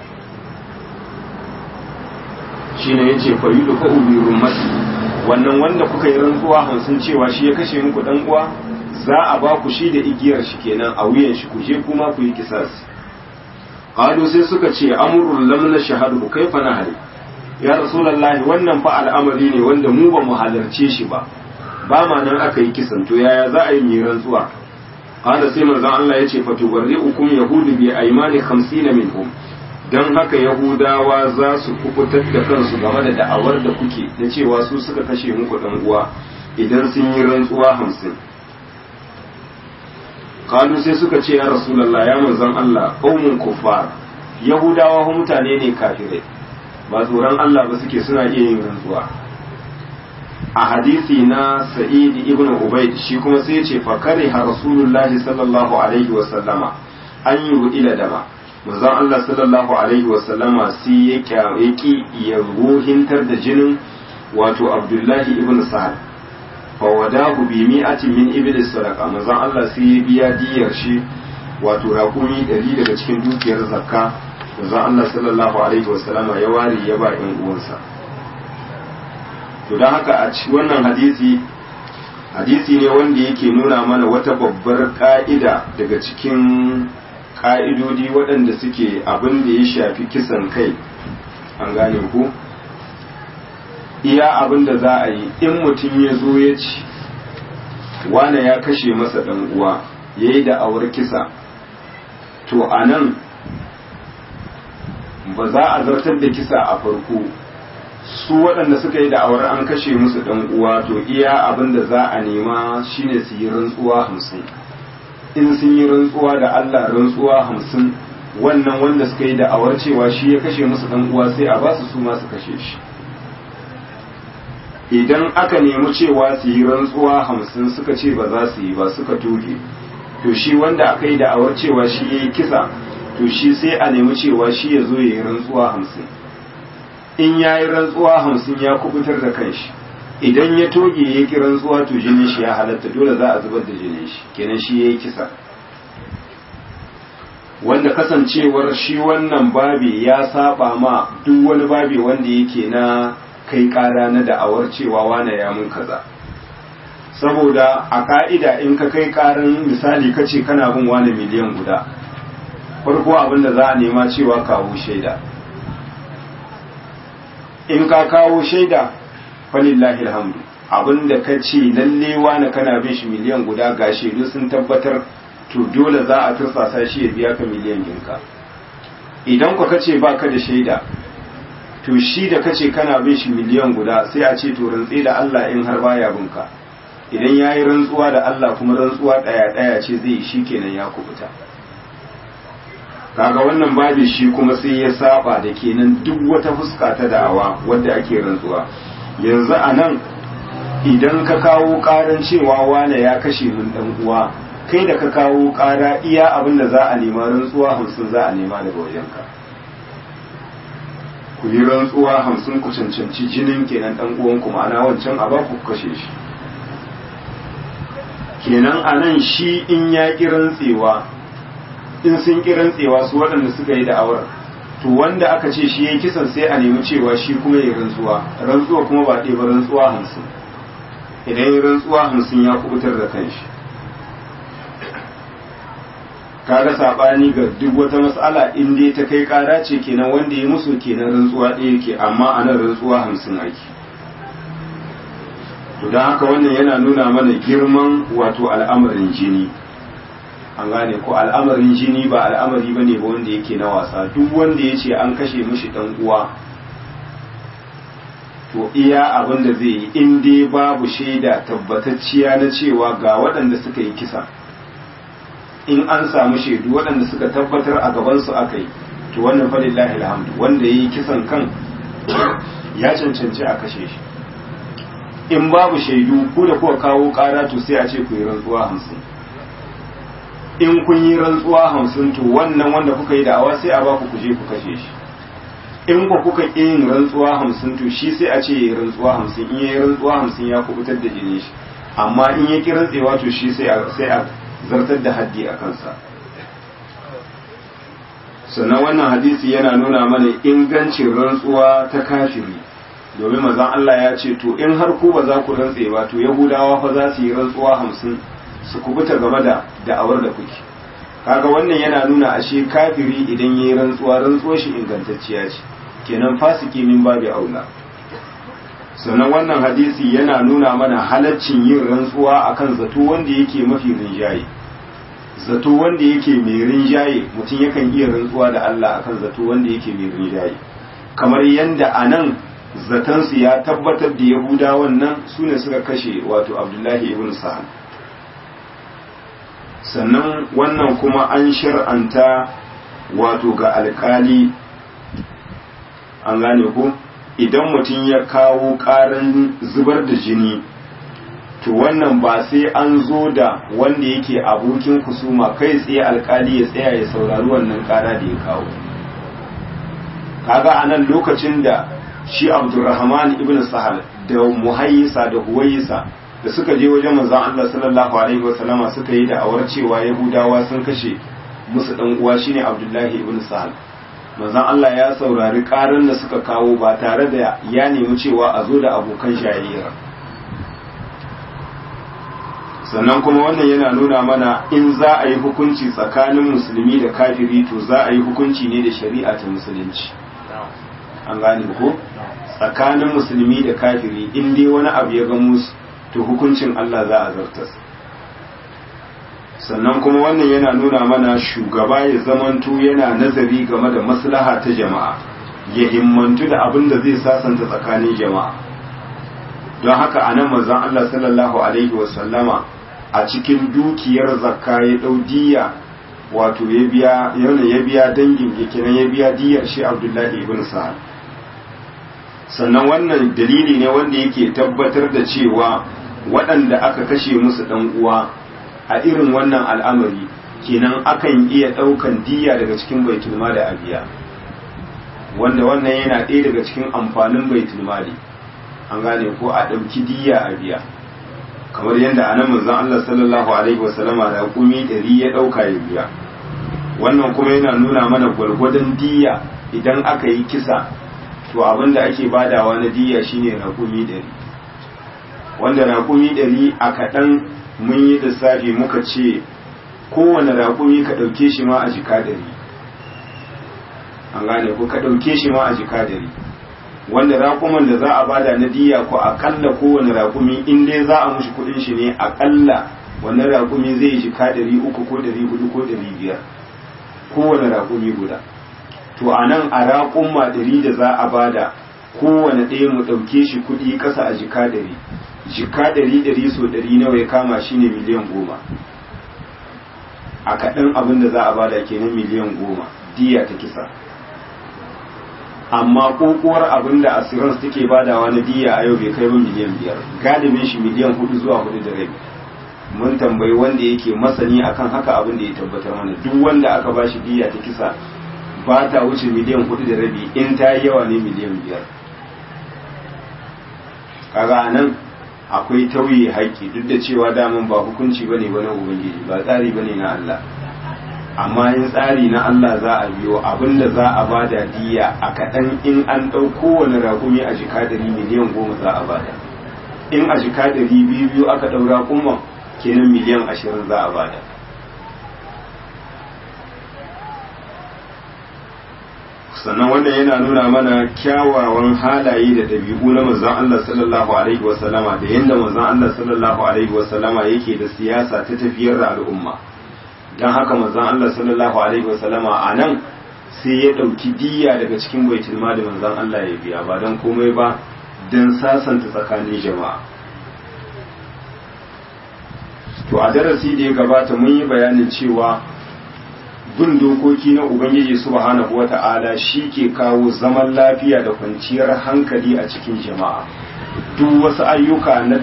shi ne ya ce fayu da fa'ubi rummati, wannan wanda kuka yi rantsuwa 50 cewa shi ya kashe muku dan uwa, za a ba ku shi da igiyar shi kenan a wuyan shi, ku je kuma ku yi kisasi. qalu sai suka ce amrul lam nashhadu kaifa nahri, ya rasulullahi wannan fa al'amari ne wanda mu ba mu halarce shi ba ma nan aka yi kisan, to yaya za a yi mai rantsuwa? qala sai manzon Allah ya ce fatubarri'ukum yahudu bi aymani 50 minhum, dan haka yahudawa za su kubutar da kansu game da da'awar da kuke na cewa su suka kashe muku dan uwa idan sun yi rantsuwa 50. qalu sai suka ce ya rasulullah ya manzon Allah qaumun kuffar, yahudawa mutane ne kafirai ba tsoron Allah ba suke, suna iya yin rantsuwa. a hadisi na sa'id ibn ubayd shi kuma sai ya ce fa kariha rasulullahi sallallahu alaihi wa sallama an yi ila dama, manzon Allah sallallahu alaihi wa sallama sai ya kyaki ya ruhintar da jinin wato abdullahi ibn sa'ad fa wadahu bi mi'ati min iblis sadaqa, manzon Allah sai ya biya diyar shi wato raƙumi 100 daga cikin dukiyar zakka, manzon Allah sallallahu alaihi wa sallama ya ware ya ba ɗan uwansa. to don haka a ci wannan hadisi ne wanda yake nuna mana wata babbar ka'ida daga cikin ka'idodi waɗanda suke abin da ya shafi kisan kai, an gane ku iya abin da za a yi in mutum ya zo ya ci wane ya kashe masa ɗan uwa ya yi da'awar kisa, to a nan ba za a zartar da kisa a farko. su waɗanda suka yi da'awar an kashe musu ɗan uwa, to iya abin da za a nema shine su yi rantsuwa 50. in sun yi rantsuwa da Allah rantsuwa 50, wannan wanda suka yi da'awar cewa shi ya kashe musu ɗan uwa sai a ba su ma su kashe shi. idan aka nemi cewa su yi rantsuwa 50 suka ce ba za su yi ba, suka toge, to shi wanda aka yi da'awar cewa shi ya yi kisa, to shi sai a nemi cewa shi ya zo ya yi rantsuwa 50. in ya yi rantsuwa 50 ya kubutar da kanshi, idan ya toge ya ki rantsuwa to jinin shi ya halatta, dole za a zubar da jinin shi, kenan shi ya yi kisa. wanda kasancewar shi wannan babi ya saba ma duk wani babi wanda yake na kai kara na da'awar cewa wane ya mun kaza, saboda a ka'ida in ka kai karin misali kace kana bin wani miliyan guda, farko abinda za a nema cewa kawo shaida. in ka kawo shaida falillahi alhamdu, abinda ka ce lalle wani kana bin shi miliyan guda ga shaidu sun tabbatar, to dole za a tursasa shi ya biya ka miliyan ɗinka. idan ka kace baka da shaida, to shi da kace kana bin shi miliyan guda sai a ce to rantse da Allah in har baya binka, idan yayi rantsuwa da Allah kuma rantsuwa ɗaya ce zai yi, shikenan ya kubuta. kaga wannan babi shi kuma sai ya saba da kenan duk wata fuska ta da'awa wadda ake rantsuwa. yanzu a nan idan ka kawo karan cewa wane ya kashe min dan uwa, kai da ka kawo kara iya abin da za a nema rantsuwa 50 za a nema daga wajenka. ku yi rantsuwa 50 ku cancanci jinin kenan dan uwanku, ma'ana wancan a ba ku kashe shi. kenan a nan shi in ya ki rantsewa, in sun ki rantsewa su waɗanda suka yi da'awar, to wanda aka ce shi yayi kisan sai a nemi cewa shi kuma yayi rantsuwa kuma ba ɗaya ba, rantsuwa 50. idan yayi rantsuwa 50 ya kubutar da kanshi. kaga sabani ga duk wata mas'ala in dai ta kai kara ce kenan wanda ya musu kenan rantsuwa ɗaya yake, amma anan rantsuwa 50 ake. to don haka wannan yana nuna mana girman wato al'amarin jini, an gane ko al'amarin jini ba al'amari ba ne ba wanda yake na wasa. duk wanda ya ce an kashe mishi dan uwa, to iya abin da zai yi in dai babu shaida tabbatacciya na cewa ga waɗanda suka yi kisa, in an samu shaidu waɗanda suka tabbatar a gabansu aka yi, to wannan falillahi alhamdu, wanda ya yi kisan kan ya cancanci a kashe shi. in babu shaidu ku da kuka kawo ƙara, to sai a ce ku yi rantsuwa 50. in kun yi rantsuwa 50 to wannan wanda kuka yi da'awa sai a ba ku kuje ku kashe shi. in ba kuka ƙi yin rantsuwa 50 to shi sai a ce ya rantsuwa 50, in ya yi rantsuwa 50 ya kubutar da jini shi, amma in ya ƙi rantsewa to shi sai a zartar da haddi a kansa. Sannan wannan hadisi yana nuna mana ingancin rantsuwa ta kafiri, domin manzon Allah ya ce to in har ku ba za ku rantse ba to Yahudawa fa za su yi rantsuwa 50 su kubuta game da da'awar da kuke. Kaga wannan yana nuna ashe kafiri idan yayi rantsuwar shi ingantacciya ce, kenan fasiki min babu aula. Sannan wannan hadisi yana nuna mana halaccin yin rantsuwa akan zato wanda yake mafi rinjaye. Zato wanda yake mai rinjaye mutum yakan iya rantsuwa da Allah akan zato wanda yake mai rinjaye, kamar yanda anan zatansu ya tabbatar da Yahudawan nan su ne suka kashe wato Abdullahi ibn Sa'ad. Sannan wannan kuma an shar'anta wato ga alkali, an gane ko idan mutum ya kawo ƙaran zubar da jini to wannan ba sai an zo da wanda yake abokin kusuma kai tsaye alkali ya tsaya ya saurari wannan ƙara da ya kawo. Kaga anan lokacin da shi Abdurrahman ibn Sahal da Muhayyisa da Huwayisa da suka je wajen manzon Allah sallallahu alaihi wasallama suka yi da'awar cewa Yahudawa sun kashe musu dan uwa shine Abdullahi ibn Sahal, manzon Allah ya saurari karan da suka kawo ba tare da ya nemi cewa a zo da abokan shayayya. Sannan kuma wannan yana nuna mana in za a yi hukunci tsakanin musulmi da kafiri to za a yi hukunci ne da shari'a ta musulunci, an gane ko tsakanin musulmi da kafiri in dai wani abu ya ga musu to hukuncin Allah za a zartas. Sannan kuma wannan yana nuna mana shugaba ya zamanto yana nazari game da maslaha ta jama'a, ya himmantu da abin da zai sasanta tsakanin jama'a. Don haka anan manzon Allah sallallahu alaihi wasallama a cikin dukiyar zakka ya dau diya wato ya biya dangin kenan ya biya diyar shi Abdullahi ibn Sa'ad. Sannan wannan dalili ne wanda yake tabbatar da cewa waɗanda aka kashe musu ɗan uwa a irin wannan al'amari kenan akan iya ɗaukan diya daga cikin baitul mali a biya, wanda wannan yana ɗaya daga cikin amfanin baitul mali, an gane ko a ɗauki diya a biya, kamar yadda anan manzon Allah sallallahu alaihi wasallama da kumi 100 ya ɗauka ya biya. Wannan kuma yana nuna mana gwargwadon diya idan aka yi kisa to abin da ake badawa na diya shine raƙumi 100, wanda raƙumi 100 a kaɗan mun yi lissafi muka ce kowane raƙumi ka ɗauke shi ma a jika 100, an gane ko ka ɗauke shi ma a jika 100, wanda raƙuman da za a bada na diya ko aƙalla kowane raƙumi in dai za a mushi kuɗin shi ne aƙalla wannan raƙumi zai yi jika 300 ko 400 ko 500 kowane raƙumi guda. To a nan a raƙumma 100 da za a bada kowane ɗaya mu ɗauke shi kuɗi ƙasa a jika 100, jika 100 so 100 nawa ya kama shi ne miliyan 10, a kaɗan abin da za a bada kenan miliyan 10 diya ta kisa. Amma kokowar abin da asirans take badawa na diya a yau bai kai ba miliyan 5, galibin shi miliyan 4 zuwa 4.5. Mun tambayi wanda yake masani akan haka abin da ya tabbatar mana duk wanda aka bashi diya ta kisa ba ta wuce miliyan 4.5, in ta yi yawa ne miliyan 5. Kaga nan akwai tauye haƙƙi, duk da cewa daman ba hukunci bane ba na ubangiji, ba tsari bane na Allah, amma in tsari na Allah za a biyo abinda za a bada diya a kaɗan in an ɗau kowane raƙumi a jika 100 miliyan 10 za a bada, in a jika 200 aka ɗau raƙumman kenan miliyan 20 za a bada. Sannan wannan yana nuna mana kyawawan halaye da ɗabi'u na manzon Allah sallallahu alaihi wasallama da yadda manzon Allah sallallahu alaihi wasallama yake da siyasa ta tafiyar da al'umma. Don haka manzon Allah sallallahu alaihi wasallama a nan sai ya ɗauki diya daga cikin baitul mali manzon Allah ya biya, ba don komai ba don sasanta tsakanin jama'a. To a darasi da ya gabata mun yi bayanin cewa bin dokoki na Ubangiji subhanahu wata'ala shi ke kawo zaman lafiya da kwanciyar hankali a cikin jama'a. Duk wasu ayyuka na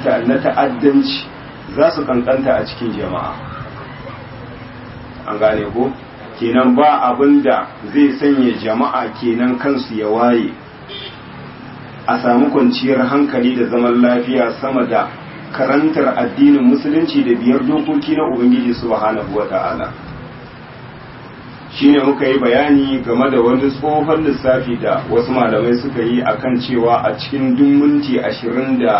ta'addanci za su kankanta a cikin jama'a. An gane ko? kenan ba abin da zai sanya jama'a kenan kansu ya waye a samu kwanciyar hankali da zaman lafiya sama da karantar addinin musulunci da biyar dokoki na ubangiji subhanahu wata'ala. shine muka yi bayani game da wani tsohon lissafi da wasu malamai suka yi akan cewa a cikin duk minti 29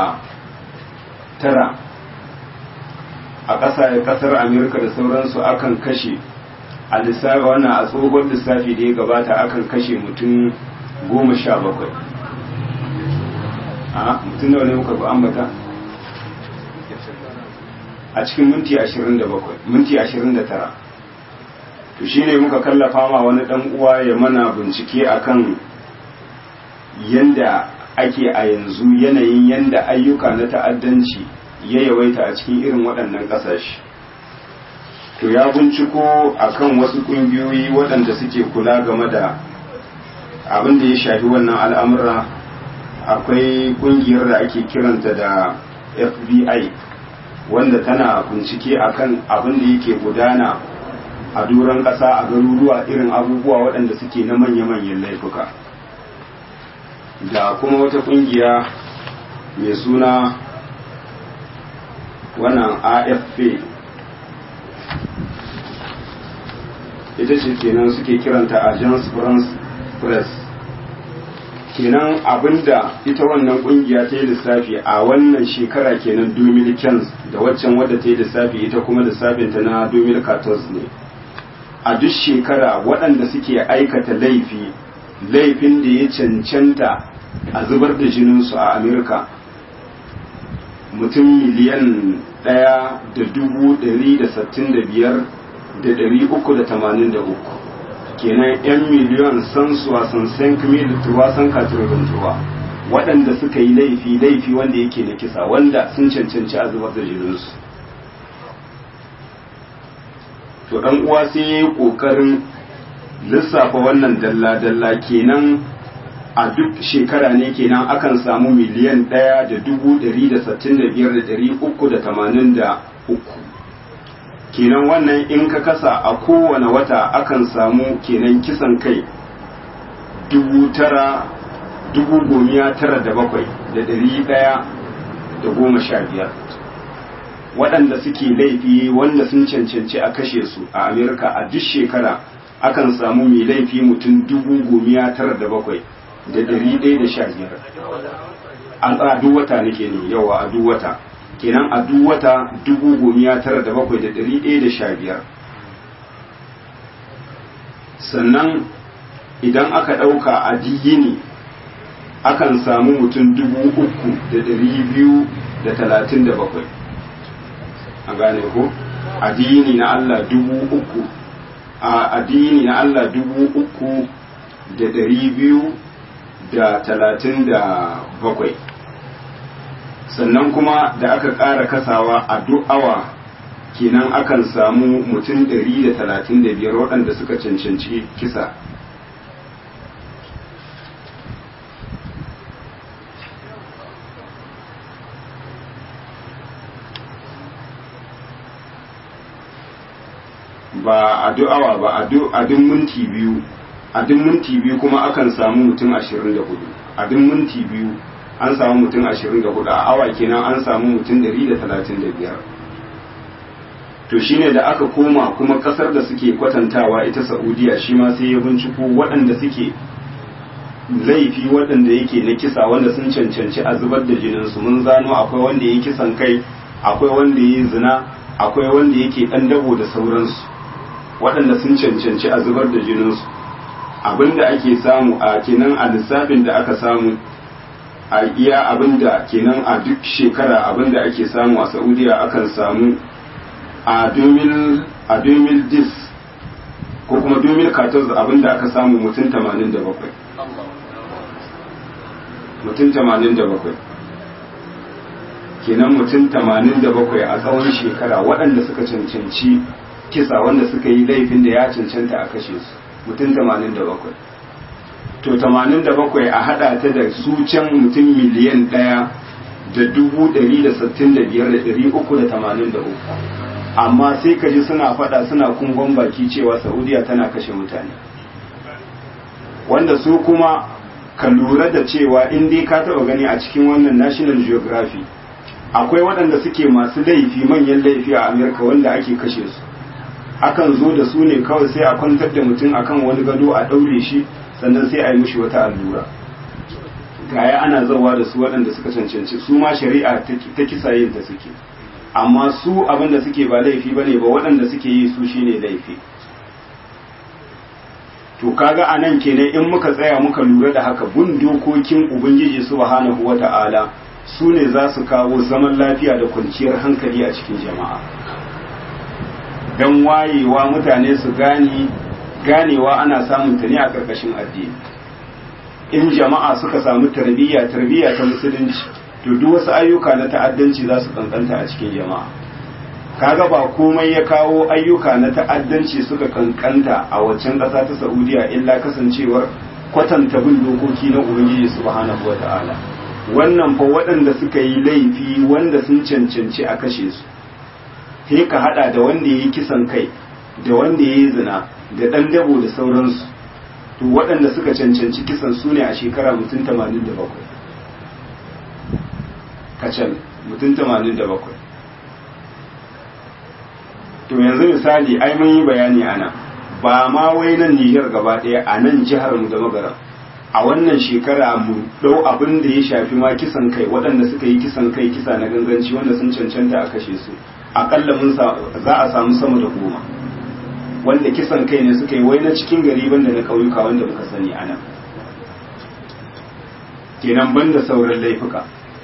a kasar Amerika da sauransu akan kashe a lissafi wannan a tsohon lissafi da ya gabata akan kashe mutum 17. a mutum da wani muka ambata a cikin minti 27 minti 29. to shine muka kallafa ma wani dan uwa ya mana bincike akan yanda ake a yanzu yanayin yanda ayyuka na ta'addanci ya yawaita a cikin irin waɗannan ƙasashe. To ya binciko akan wasu ƙungiyoyi waɗanda suke kula game da abin da ya shafi wannan al'amura. Akwai ƙungiyar da ake kiranta da FBI wanda tana bincike akan abin da yake gudana a doron ƙasa a garuruwa irin abubuwa waɗanda suke na manya-manyan laifuka. Da kuma wata ƙungiya mai suna wannan AFP ita ce kenan suke kiranta Agence France Press. Kenan abinda ita wannan ƙungiya ta yi lissafi a wannan shekara kenan 2015 da waccan wadda ta yi lissafi ita kuma lissafinta na 2014 ne. A duk shekara waɗanda suke aikata laifin da ya cancanta a zubar da jininsu a Amerika mutum miliyan 1,165,383 kenan 'yan miliyan sansuwa san kimiyar turwasan katurbantuwa waɗanda suka yi laifi wanda yake na kisa wanda sun cancanci a zubar da jininsu. To ɗan uwa sai ya yi ƙoƙarin lissafa wannan dalla-dalla kenan a duk shekara ne kenan akan samu miliyan 1,165,383 kenan wannan in ka kasa a kowane wata akan samu kenan kisan kai 9,907,115 waɗanda suke laifi wanda sun cancanci a kashe su a Amerika a duk shekara akan samu mai laifi mutum 907,115 a duk wata nake ne yawa a duk wata kenan a duk wata 907,115. sannan idan aka ɗauka a yini akan samu mutum 3,237 a gane ko addini na Allah 3,000 a addini na Allah 3,237 sannan kuma da aka ƙara kasawa a duk awa kenan akan samu mutum 135 waɗanda suka cancanci kisa. ba a duk awa ba a duk minti biyu kuma akan samu mutum 24 a duk minti biyu an samu mutum 24 a awa kenan an samu mutum 135. to shine da aka koma kuma kasar da suke kwatantawa ita Saudiya shi ma sai ya binciko waɗanda suke laifi waɗanda yake na kisa wanda sun cancanci a zubar da jininsu. Mun zano akwai wanda ya yi kisan kai, akwai wanda ya yi zina, akwai wanda yake ɗan dabo da sauransu waɗanda sun cancanci a zubar da jininsu. Abinda ake samu a kenan a lissafin da aka samu a iya abinda kenan a duk shekara abinda ake samu a Saudiya akan samu a 2010 ko kuma 2014 abinda aka samu mutum 87 kenan mutum 87 a tsawon shekara waɗanda suka cancanci kisa wanda suka yi laifin da ya cancanta a kashe su mutum 87. to 87 a hada ta da su can mutum miliyan 1,165,383 amma sai ka ji suna faɗa suna kungon baki cewa Saudiya tana kashe mutane, wanda su kuma ka lura da cewa in dai ka taɓa gani a cikin wannan National Geography akwai waɗanda suke masu laifi, manyan laifi a Amerika wanda ake kashe su, akan zo da su ne kawai sai a kwantar da mutum akan wani gado a ɗaure shi sannan sai a yi mishi wata allura. Gaya ana zawa da su waɗanda suka cancanci, su ma shari'a ta kisa yin ta suke, amma su abin da suke ba laifi bane ba, waɗanda suke yi su shine laifi. To kaga anan kenan in muka tsaya muka lura da haka, bin dokokin Ubangiji subhanahu wata'ala su ne za su kawo zaman lafiya da kwanciyar hankali a cikin jama'a. Dan wayewa mutane su ganewa ana samun ta ne a ƙarƙashin addini. In jama'a suka samu tarbiyya ta musulunci, to duk wasu ayyuka na ta'addanci za su kankanta a cikin jama'a. Kaga ba komai ya kawo ayyuka na ta'addanci suka kankanta a waccan ƙasa ta Saudiya illa kasancewar kwatanta bin dokoki na Ubangiji subhanahu wata'ala. Wannan fa waɗanda suka yi laifi wanda sun cancanci a kashe su, sai ka hada da wanda ya yi kisan kai, da wanda ya yi zina, da ɗan dabo da sauransu. To waɗanda suka cancanci kisan su ne a shekara mutum 87 kacal, mutum 87. To yanzu misali ai mun yi bayani ana ba ma wai nan Nijar gaba ɗaya, a nan jihar mu da Magaram a wannan shekara mu ɗau abin da ya shafi ma kisan kai, waɗanda suka yi kisan kai, kisa na ganganci wanda sun cancanta a kashe su, aƙalla za a samu sama da 10 wanda kisan kai ne suka yi, wai na cikin gari banda na ƙauyuka wanda muka sani ana, kenan banda sauran laifuka.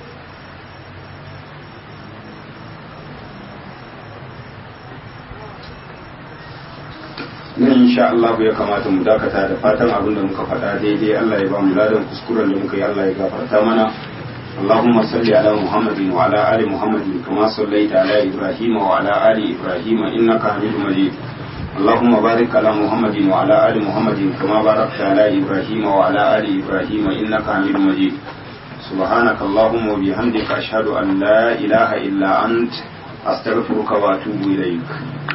Nan insha Allah ya kamata mu dakata, da fatan abin da muka faɗa daidai Allah ya ba mu ladan, kuskuren da muka yi Allah ya gafarta mana. اللهم صل على محمد وعلى آل محمد كما صليت على إبراهيم وعلى آل إبراهيم إنك حميد مجيد. اللهم بارك على محمد وعلى آل محمد كما باركت على إبراهيم وعلى آل إبراهيم إنك حميد مجيد. سبحانك اللهم وبحمدك أشهد أن لا إله إلا أنت أستغفرك وأتوب إليك.